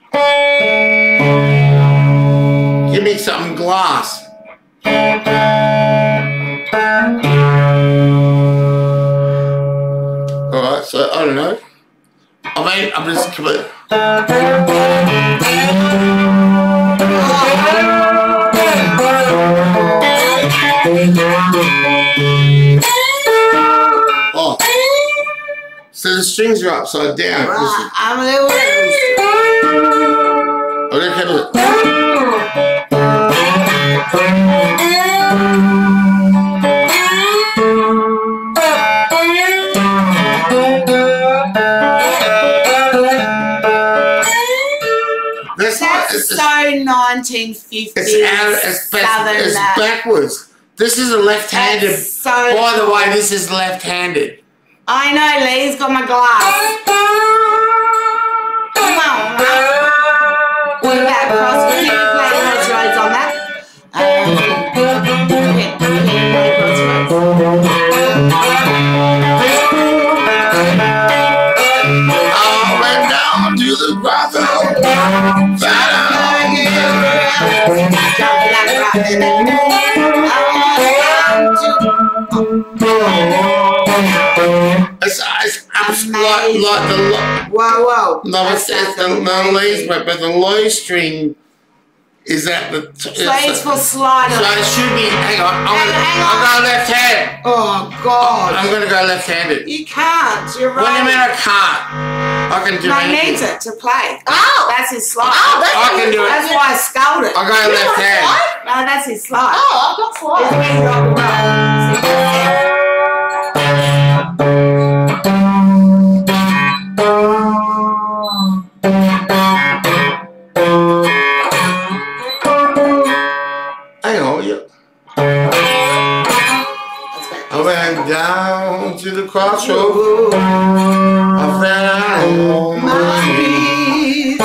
Give me something glass. Alright, so I don't know. I mean, I'm just completely. Oh. So the strings are upside down. Right, I'm a little bit. I don't care. That's not. That's It's, so nineteen fifties. it's, out, it's, back, Southern it's that. backwards. This is a left-handed. That's so. By the way, this is left-handed. I know, Lee's got my glass. Come on, man. What about cross? Can you play Crossroads on that? Um, can, can you play Crossroads? I went down to the grotto. Jump like It's, it's absolutely like, like the lo- Whoa, whoa. no, it's, That it's the, sounds the amazing. leads, but, but the low string Is that the? So it's for sliding. So it should be. Hang on. I'm Hang gonna, on, hang I'll on. go left hand. Oh God! I'm gonna go left-handed. You can't. You're right. What do you mean I can't? I can do No, he anything. needs it to play. Oh. That's his slide. Oh, that's I can do it. That's why I sculled it. I go You left want hand. slide? No, that's his slide. Oh, I've got It's slide. when you rock Hang on. You. I went down to the crossroads. I found my peace.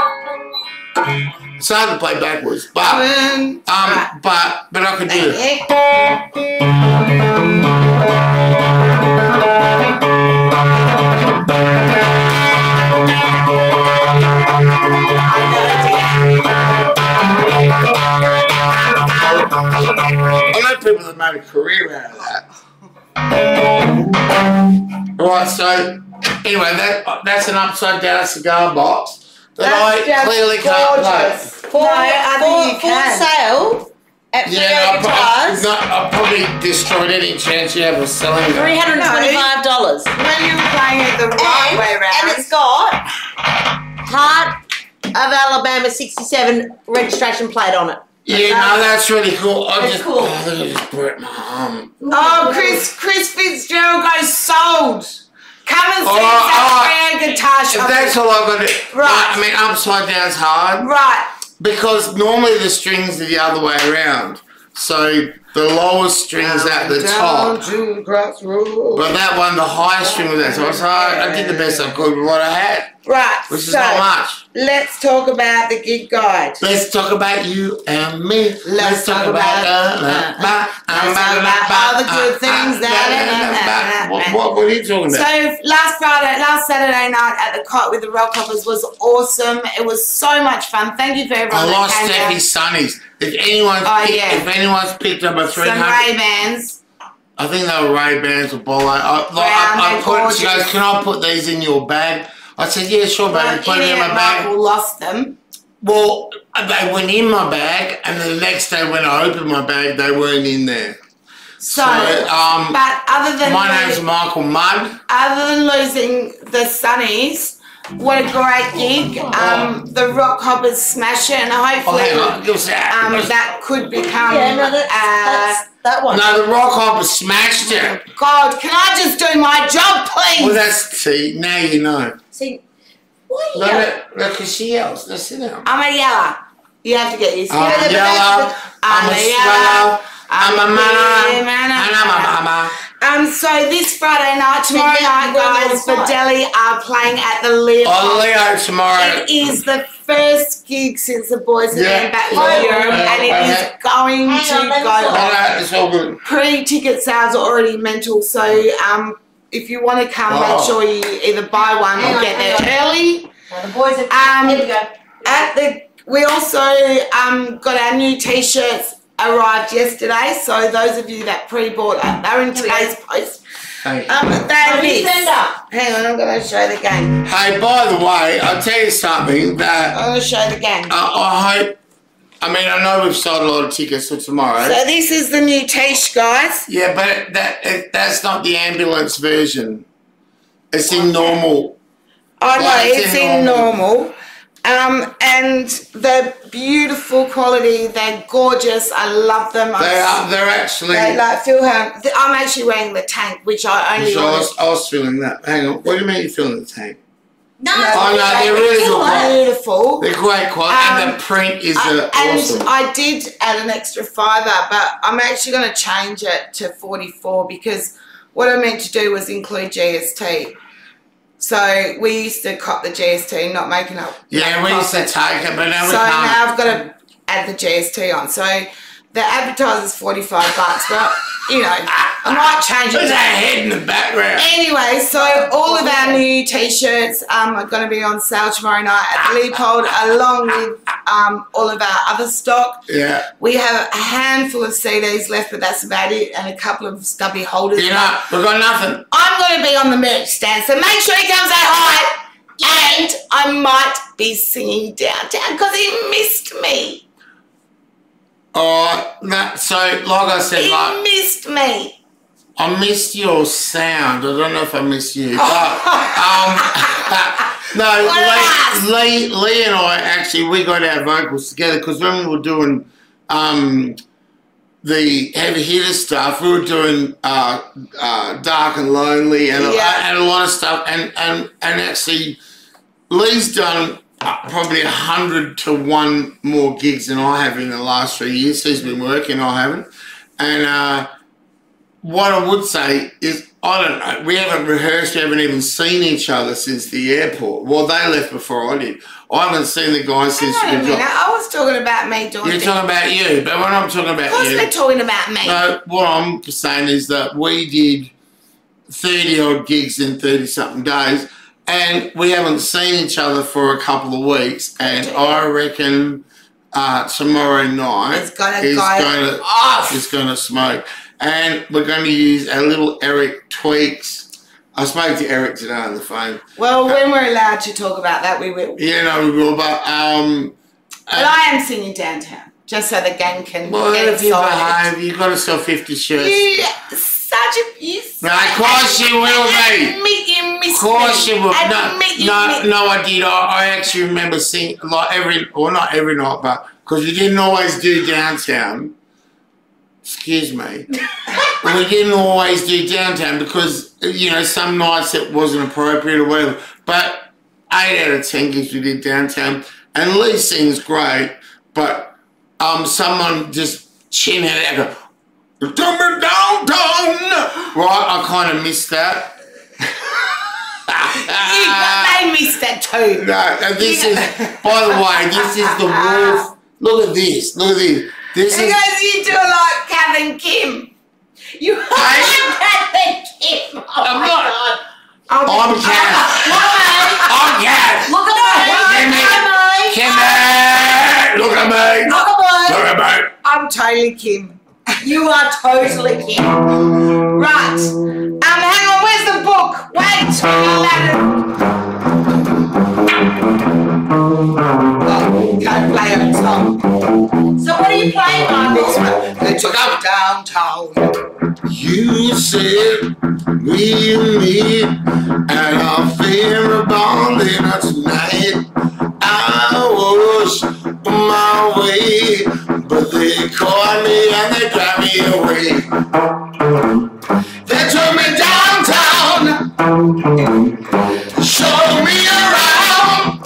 It's hard to play backwards, but um, but but I could do it. I know people that made a career out of that. Right, so anyway, that that's an upside down cigar box that That's I just clearly can't gorgeous. play. For, No, I for, think you for can. sale at Yeah, Frio I, Guitars, no, I probably destroyed any chance you have of selling three that. hundred twenty-five dollars. When you're playing it the right And, way and round. it's got Heart of Alabama sixty-seven registration plate on it. Yeah, no, that's really cool. I It's just, cool. oh, look, I just broke my arm. Oh, Chris, Chris Fitzgerald goes sold. Come and see Oh, us oh, at Frio Guitar If Shop. that's all I've got to, Right. I mean, upside down's hard Right. because normally the strings are the other way around. So the lowest string's at the Down top. to the crossroads. But that one, the highest string was that. So I, was, I, I did the best I could with what I had, Right. which is so, not much. let's talk about the gig guide. Let's talk about you and me. Let's, talk, talk about, about- uh, uh, uh, let's talk about all the good things that- What, what, what are you talking So about? last Friday, last Saturday night at the Cot with the Rock Hoppers was awesome. It was so much fun. Thank you for everyone I that lost came Steffi down. Sunnies. If anyone's Oh, picked, yeah. if anyone's picked up a three Some hundred, Ray Bans. I think they were Ray Bans or Bolo. I, like, Brown, I, I they're put, she goes, gorgeous. can I put these in your bag? I said, yeah, sure, baby. Well, Put it in my Idiot bag. Michael lost them. Well, they went in my bag, and then the next day when I opened my bag, they weren't in there. So, um, but other than my losing, name's Michael Mudd. other than losing the Sunnies, what a great gig. Um, the Rock Hoppers smash it, and Oh, hopefully hang on. Give us that. um, that could become. Yeah, no, that's, uh, that's that one. No, the Rock Hopper smashed it. God, can I just do my job, please? Well, that's, see, now you know. See, why are No, you no, no, because she yells. Now sit down. I'm a yeller. You have to get used to I'm it. a yellow, I'm a swallow, I'm a big manna, and I'm a mama. Um, so this Friday night, tomorrow So you- night, you're going guys, outside? Fidelli are playing at the Leopold. Oh, Leo tomorrow. It is the first gig since the boys have Yeah. been back from Yeah. Europe, Yeah. and it Yeah. is going Hang to on, let me go. stop. No, no, it's all good. Pre-ticket sales are already mental, so um, if you want to come, Oh. make sure you either buy one Hang or on, get hang there early. Now the boys have. Um, Here we go. At the, we also um, got our new T-shirts arrived yesterday, so those of you that pre-bought, uh, they're in Here we go. today's post. Thank you. Um, they're Oh, you this. send up. Hang on, I'm going to show the gang. Hey, by the way, I'll tell you something that I'm going to show the gang. I, I hope. I mean, I know we've sold a lot of tickets for tomorrow. So this is the new T-shirt, guys. Yeah, but that it, that's not the ambulance version. It's in normal. Oh no, Well, it's it's in in normal. normal. Um, and they're beautiful quality. They're gorgeous. I love them. They I'm- are. They're actually. They like feel how I'm actually wearing the tank, which I only. So I ordered. was, I was feeling that. Hang on. What do you mean you're feeling the tank? No, Oh, no, they're really good. Beautiful. They're great quality, Um, and the print is I- uh, and awesome. I did add an extra fiver, but I'm actually going to change it to forty-four because what I meant to do was include G S T. So we used to cop the G S T, not making up. Yeah, we used to take it, but now we So can't. now I've got to add the G S T on. So the advertiser's forty-five bucks, but you know, I might change it. There's a to- head in the background. Anyway, so all of our new T-shirts um, are going to be on sale tomorrow night at Leopold, along with um, all of our other stock. Yeah. We have a handful of C Ds left, but that's about it, and a couple of stubby holders. You know, we've got nothing. I'm going to be on the merch stand, so make sure you come say hi. And I might be singing downtown because he missed me. Oh, that, so like I said, He like missed me. I missed your sound. I don't know if I missed you, but um, no, Lee, Lee, Lee and I actually we got our vocals together because when we were doing um, the heavy hitter stuff, we were doing uh, uh, Dark and Lonely and, Yeah. a, and a lot of stuff, and and and actually Lee's done uh, probably a hundred to one more gigs than I have in the last three years. He's been working, I haven't, and. Uh, What I would say is, I don't know, we haven't rehearsed, we haven't even seen each other since the airport. Well, they left before I did. I haven't seen the guys since Hang on a we minute. got... I was talking about me doing You're things. talking about you, but when I'm talking Of about course you... they're talking about me. No, what I'm saying is that we did thirty-odd gigs in thirty-something days, and we haven't seen each other for a couple of weeks, and I reckon uh, tomorrow night It's gonna is go gonna, off. It's going to smoke. And we're going to use our little Eric tweaks. I spoke to Eric today on the phone. Well, when we're allowed to talk about that, we will. Yeah, no, we will, but... Um, But I am singing Downtown, just so the gang can well, get if you excited. behave, you've got to sell fifty shirts. You such a... You No, of course you will be. Admit you missed Of course me. you will. No, Admit you no, missed- no, I did. I, I actually remember singing, like every... Well, not every night, but... Because we didn't always do Downtown. Excuse me. We didn't always do Downtown because, you know, some nights it wasn't appropriate or whatever. But eight out of ten gigs we did Downtown. And Lee sings great, but um, someone just chin it out and go, "Tell me downtown." Right, I kind of missed that. You, they missed that too. No, and this You- is, by the way, this is the wolf. Look at this, look at this. This is... Because you do it like Kath and Kim. You are I- Kath and Kim. Oh I'm my not. God. I'm Kath. I'm Kath. Look at me. Kimmy. Look at me. Look at me. Look at me. I'm totally Kim. You are totally Kim. Right. Um, hang on, where's the book? Wait. Oh, can't play a song. So what are you playing, Michael? Let's go downtown. You said we'll meet at our favorite bar dinner tonight. I was on my way, but they caught me and they drive me away. They took me downtown, showed me around.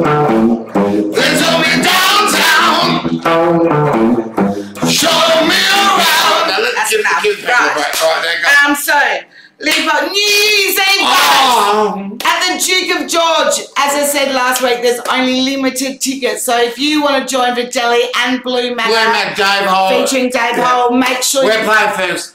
They took me downtown, showed me around. Now let's That's give the enough. kids a Right. break. Right, there you go. Um, so, Lipo, New Year's Eve Oh. at the Duke of George. As I said last week, there's only limited tickets. So if you want to join Videlli and Blue Matter, Blue Matter, Dave Hole. featuring Dave Yeah. Hole, make sure We're you... playing first.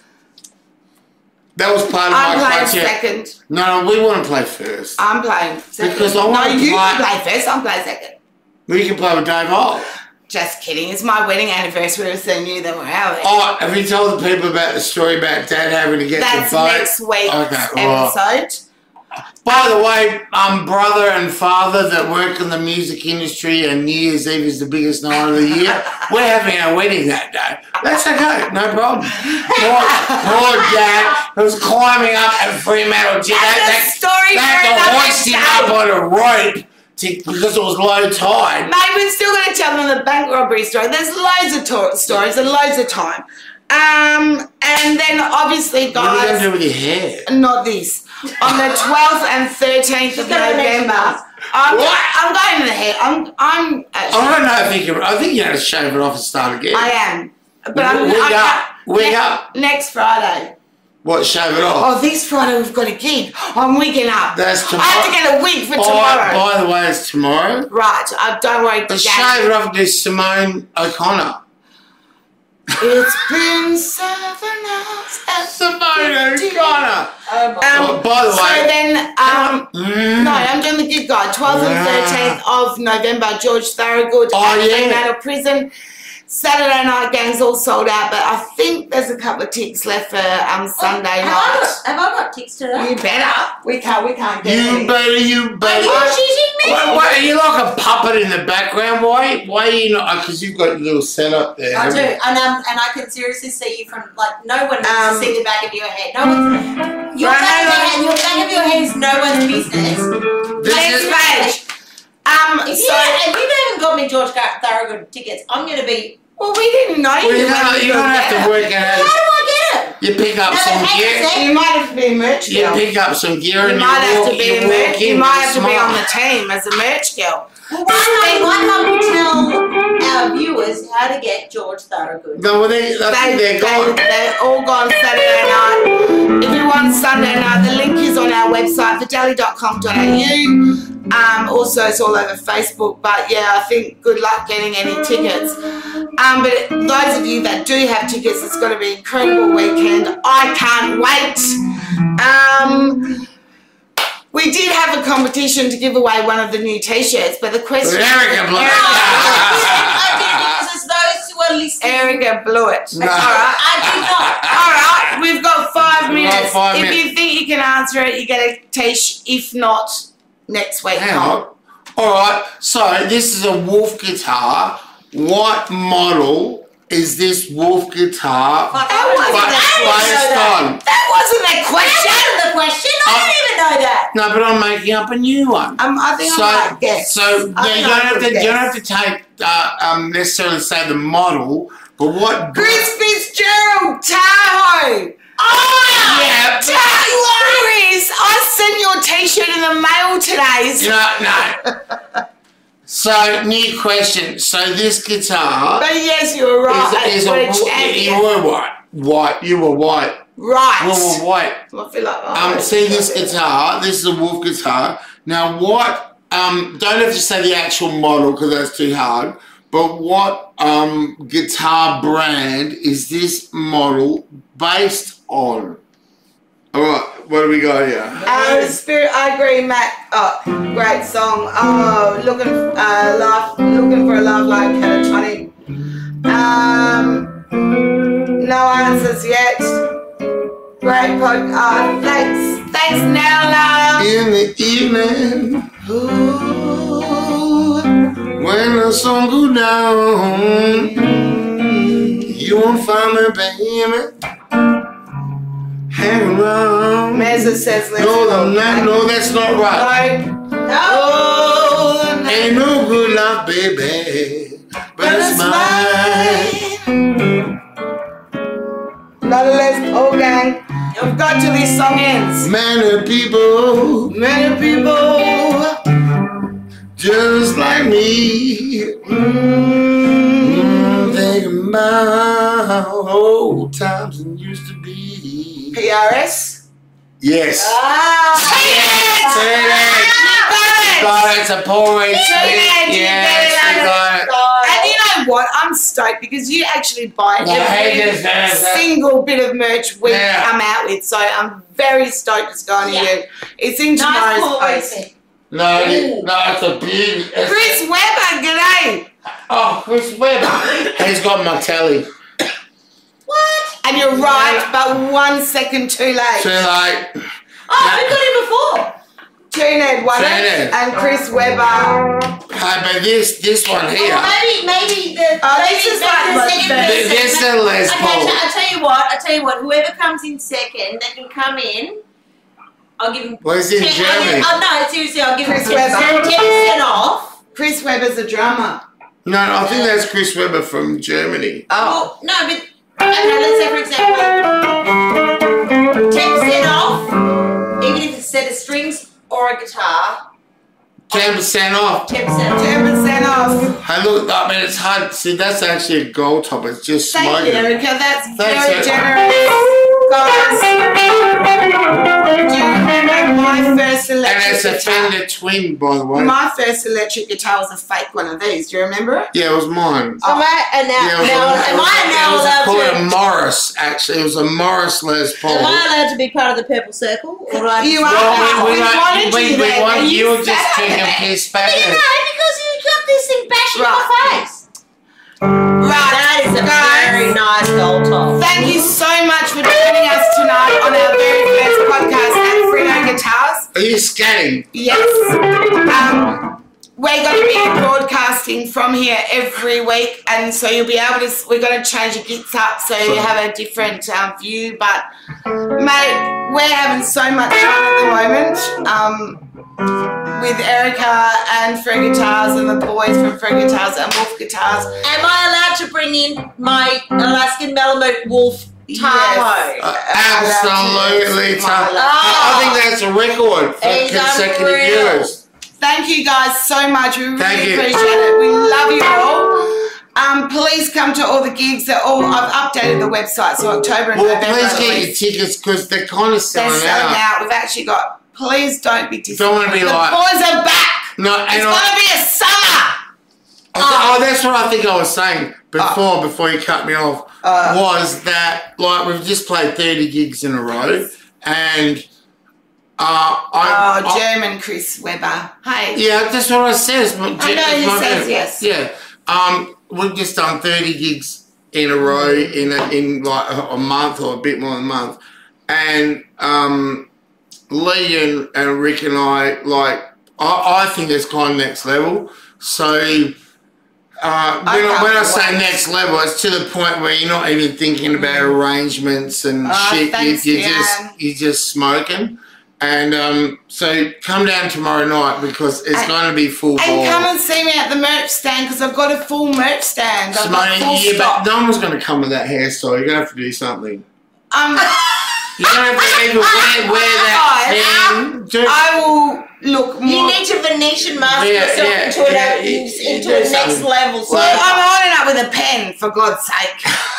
That was part of I'm my playing criteria. second. No, no, we want to play first. I'm playing second. Because I no, want to you play- can play first. I'm playing second. We can play with Dave Hole. Just kidding. It's my wedding anniversary. We're so new that we're out there. Oh, have you told the people about the story about Dad having to get That's the boat? next week's Okay, right. episode. By the way, um, brother and father that work in the music industry, and New Year's Eve is the biggest night of the year. We're having our wedding that day. That's okay, no problem. Poor, poor Dad who's climbing up at Fremantle. That, That's that, a story they for had to another hoist him day. up on a rope to, because it was low tide. Mate, we're still going to tell them the bank robbery story. There's loads of to- stories and loads of time. Um, and then obviously, What are you going guys, to do with your hair? not this. On the twelfth and thirteenth of She's gonna make November, some I'm, What? I'm going to the hair. I'm, I'm actually, I don't know if you can. I think you have to shave it off and start again. I am. But Wig I'm, I'm up, wig ne- up. next Friday. What, shave it off? Oh, this Friday we've got a gig. I'm wigging up. That's I have to get a wig for tomorrow. By, by the way, it's tomorrow. Right, uh, don't worry. Let's Dad. shave it off and do Simone O'Connor. It's been seven hours. and Simone fifty. O'Connor. Oh my Um, Oh, by the so way- then, um, Mm. no, I'm doing the gig guide. twelfth and Yeah. thirteenth of November, George Thorogood Oh, at yeah. Fremantle Prison. Saturday night gang's all sold out, but I think there's a couple of ticks left for um Sunday have I night. got, have I got ticks today? You better. We can't. We can't get You any. better, you Are better. you cheating me? What, what, are you like a puppet in the background. Why? Why are you not? Because you've got a little setup there. I do, haven't you? and um, and I can seriously see you from like no one needs Um, to see the back of your head. No one's your Right, back of your hang head. Your back of your head is no one's business. This Next is- page. Um, If you, so, if you haven't got me George Gar- Thorogood tickets, I'm going to be. well, we didn't know Well, you. you don't, you don't have to work it How do out. I get them? You pick up No, some but hang on a gear. sec. You might have to be a merch You girl. pick up some gear You and might you have walk, to be you a walk merch. in You with might a have to be smile. on the team as a merch girl. Well, why can't, why can't we tell our viewers how to get George Thorogood? No, well, they, I They, think they're they, gone. they're all gone Saturday night. If you want Sunday night, the link is on our website, vidali dot com dot a u. Um, also, it's all over Facebook. But yeah, I think good luck getting any tickets. Um, but those of you that do have tickets, it's going to be an incredible weekend. I can't wait. Um, we did have a competition to give away one of the new T-shirts, but the question. Erica blew it. I did because it's those who are listening. Erica blew it. No. All right. I did not. All right, we've got five We've got minutes. five if minutes. you think you can answer it, you get a t-shirt. If not, next week. Hang on. All right. So this is a Wolf guitar. What model is this Wolf guitar Fuck, That I wasn't didn't a know based that. on? That wasn't a question. That wasn't the question. I Uh, didn't even know that. No, but I'm making up a new one. Um, I think So, I might guess. so I yeah, think you I don't have could to. You don't guess. have to take uh, um, necessarily say the model, but what? Chris Fitzgerald Tahoe. Oh Yeah, but- Tahoe. Chris, I sent your t-shirt in the mail today. You know, no. So, new question. So this guitar But yes, you were right. is, is What a, a champion. you were white. White. You were white. Right. You were white. I feel like oh, Um, see this guitar. This is a Wolf guitar. Now, what? Um, don't have to say the actual model because that's too hard. But what um, guitar brand is this model based on? All right. What do we got here? Um, Spirit, I agree, Matt. Oh, great song. Oh, looking, uh, laugh, looking for a love like catatonic. Um, no answers yet. Great podcast. Thanks, thanks, Nella. In the evening, Ooh, when the sun go down, you won't find me, baby. Hang around. Meza says, let's No, go. I'm not, no, that's not right. No. Oh, no. Ain't no good luck, baby, but, But it's it's mine. Not a Les Paul gang. You've got till this song ends. Many people, Many people. just like me, mm, think about old times it used to be. P R S. Yes. Ah. Say that. You God, it's a pouring Say that, you Yes, get it, we got it. And you know what? I'm stoked because you actually buy No, hey, every just, uh, uh, single bit of merch we Yeah. come out with. So I'm very stoked it's going Yeah. to you. It's in Nice tomorrow's call, post. Lucy. No, it- no, it's a beauty. It's- Chris Webber, g'day. Oh, Chris Webber. He's got my telly. What? And you're right, but one second too late. So like, Oh, we got him before. Tuned won it, Tuned. and Chris Webber. hey, but this this one here, Well, maybe, maybe the. Oh, maybe, this is maybe like the what second the- person- this is a Les Okay, Paul. I tell you what. I tell you what. Whoever comes in second, they can come in. I'll give him. Well, he's in ten- I'll Germany. give- oh no, seriously, I'll give him Chris ten Webber. percent off. Chris Webber's a drummer. No, I think that's Chris Webber from Germany. Oh. Well, no, but okay. Let's say for example, ten percent off, even if it's a set of strings or a guiar. Ten percent off. Ten percent off. ten percent off. Hey, look, I mean, it's hard. See, that's actually a gold top. It's just Thank smoking. you, Erica. That's Thanks, very Erica. generous. Guys, do you remember my first And electric it's a guitar? Fender Twin, by the way. My first electric guitar was a fake one of these. Do you remember it? Yeah, it was mine. Am I and now, Yeah, it was now a- it am was I a- now it was allowed called to? a Morris, actually. It was a Morris Les Paul. Am I allowed to be part of the purple circle, or do I? You just- are. Well, we, we, We like, wanted we, you we there, want but you you just sat taking there. a piss back. You know, because you got this thing bashing Right. my face. Right. That is a guys, very nice gold top. Thank you so much for joining us tonight on our very first podcast at Frito Guitars. Are you scatting? Yes. Um, we're going to be broadcasting from here every week, and so you'll be able to. We're going to change the gits up so you have a different um, view. But mate, we're having so much fun at the moment um, with Erica and Fred Guitars and the boys from Fred Guitars and Wolf Guitars. Am I allowed to bring in my Alaskan Malamute Wolf Tahoe? Yes. Uh, absolutely. Tahoe. Tahoe. I think that's a record for He's consecutive unreal. viewers. Thank you guys so much. We really Thank you. appreciate it. We love you all. Um, please come to all the gigs. They're all. I've updated the website, so October and Well, November. please at get your least. tickets because they're kind of They're selling selling out. out. We've actually got. Please don't be disappointed. Don't want to be the like. boys are back. No, and It's I, gonna be a summer. oh, that's what I think I was saying before. Before you cut me off, Uh. was that like we've just played thirty gigs in a row, and uh, I, Oh, I German Chris Webber. Hey. yeah, that's what I said. I know he says yes. Yeah, um, we've just done thirty gigs in a row in a, in like a, a month or a bit more than a month, and um, Lee and, and Rick and I like I, I think it's kind of next level. So. Uh, when, I, can't when I wait. say next level, it's to the point where you're not even thinking about arrangements and Oh, shit. thanks, you, you're Deanne. just you're just smoking. And um, so come down tomorrow night because it's And- going to be full ball. And come and see me at the merch stand because I've got a full merch stand. I've got Simone, full yeah, stock. but no one's going to come with that hairstyle. You're going to have to do something. Um, You're going to have to either wear, wear that hair. Do, I will look more. You need to Venetian mask Yeah, yourself yeah, into, yeah, a, you- into you a do next something. level. So Well, I'm holding up with a pen, for God's sake.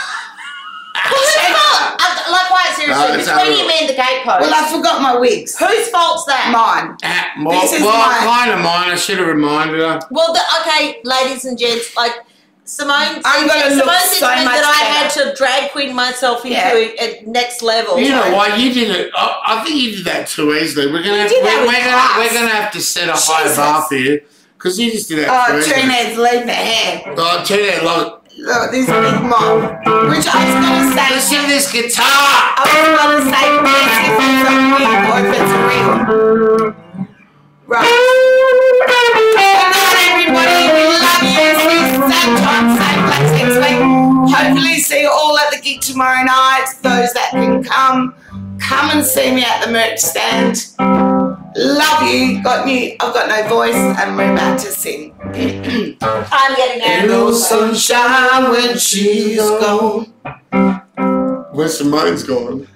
whose fault? Uh, Like, quite seriously, No, it's between unreal. you and the gatepost, Well, I forgot my wigs. whose fault's that? Mine. Ah, well, This is well my- kind of mine. I should have reminded her. Well, the, okay, ladies and gents, like Simone, I'm gonna Simone look said so to me much that I had better. to drag queen myself into Yeah. a, a next level. You know why you did it? I, I think you did that too easily. We're gonna have, did we're, that we're with gonna class. we're gonna have to set a high Jesus. bar for you because you just did that Oh, too two easily. heads leave the hair. Oh, turn that look. Look, this big mob. Which I was going to say. Listen to this guitar. I was going to say yes if it's a wig or if it's real. Right. Good night, everybody. We love you. See you same time, same place next week. Hopefully see you all at the gig tomorrow night. Those that can come, come and see me at the merch stand. Love you. Got new. I've got no voice and we're about to sing. I'm getting Ain't out. no sunshine when she's gone. Where Simone's gone.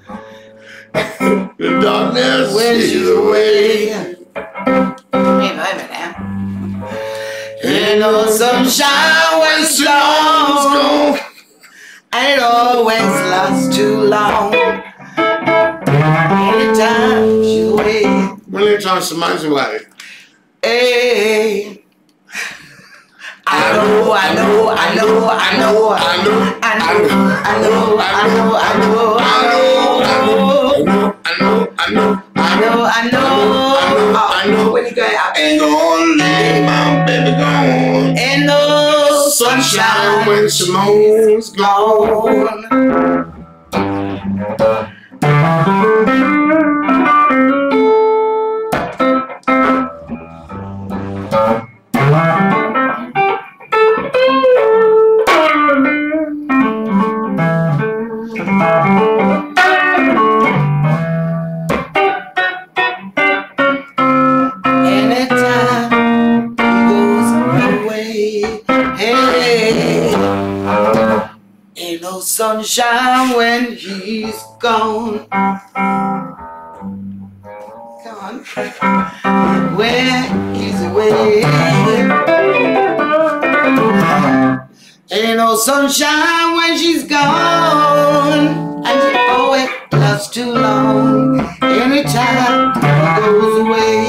The darkness When is she's away. away. Give me a moment now. Ain't no sunshine when she's gone. And it always lasts too long. Anytime she's away. When the time Simone's away. Hey. I know, I know, I know, I know, I know. I know, I know, I know, I know, I know, I know. I know. I know, I know, I know. when you go out. Ain't gonna leave my baby gone. Ain't no Sunshine sunshine when Simone's gone. gone. Anytime he goes away, hey, ain't no sunshine when he's gone. Come on, when he's away, ain't no sunshine when she's gone, and she always lasts too long. Anytime he goes away.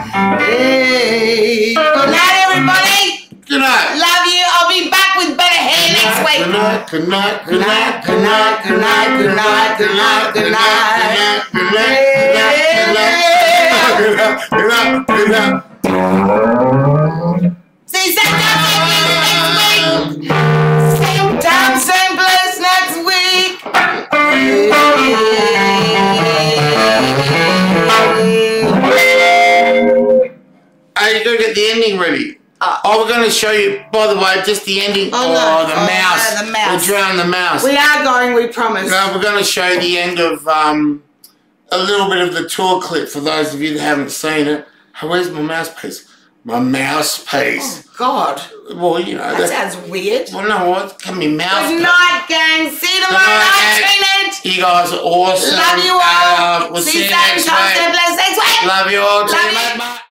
Hey. Good night, everybody. Good night. Love you. I'll be back with better hair next week. Good night. Good night. Good night. Good night. Good night. Good night. Good night. Good night. Good night. Good night. Good night. See you same time, same place next week. Same time, same place next week. Hey, you gotta get the ending ready. Oh, Oh, we're going to show you, by the way, just the ending. Oh, Oh, no. the Oh, mouse. yeah, the mouse. We'll drown the mouse. we are going, we promise. No, we're going to show you the end of um, a little bit of the tour clip for those of you that haven't seen it. Hey, where's my mouse piece? My mouse piece. Oh, God. Well, you know. That that- sounds weird. Well, no, what? Can be mouse Good piece. night, gang. See you tomorrow Good night, night. gang. Tune in. You guys are awesome. Love you all. Uh, we'll see, see you you next next week. week. Love you all. Love See you, you. mate. Bye.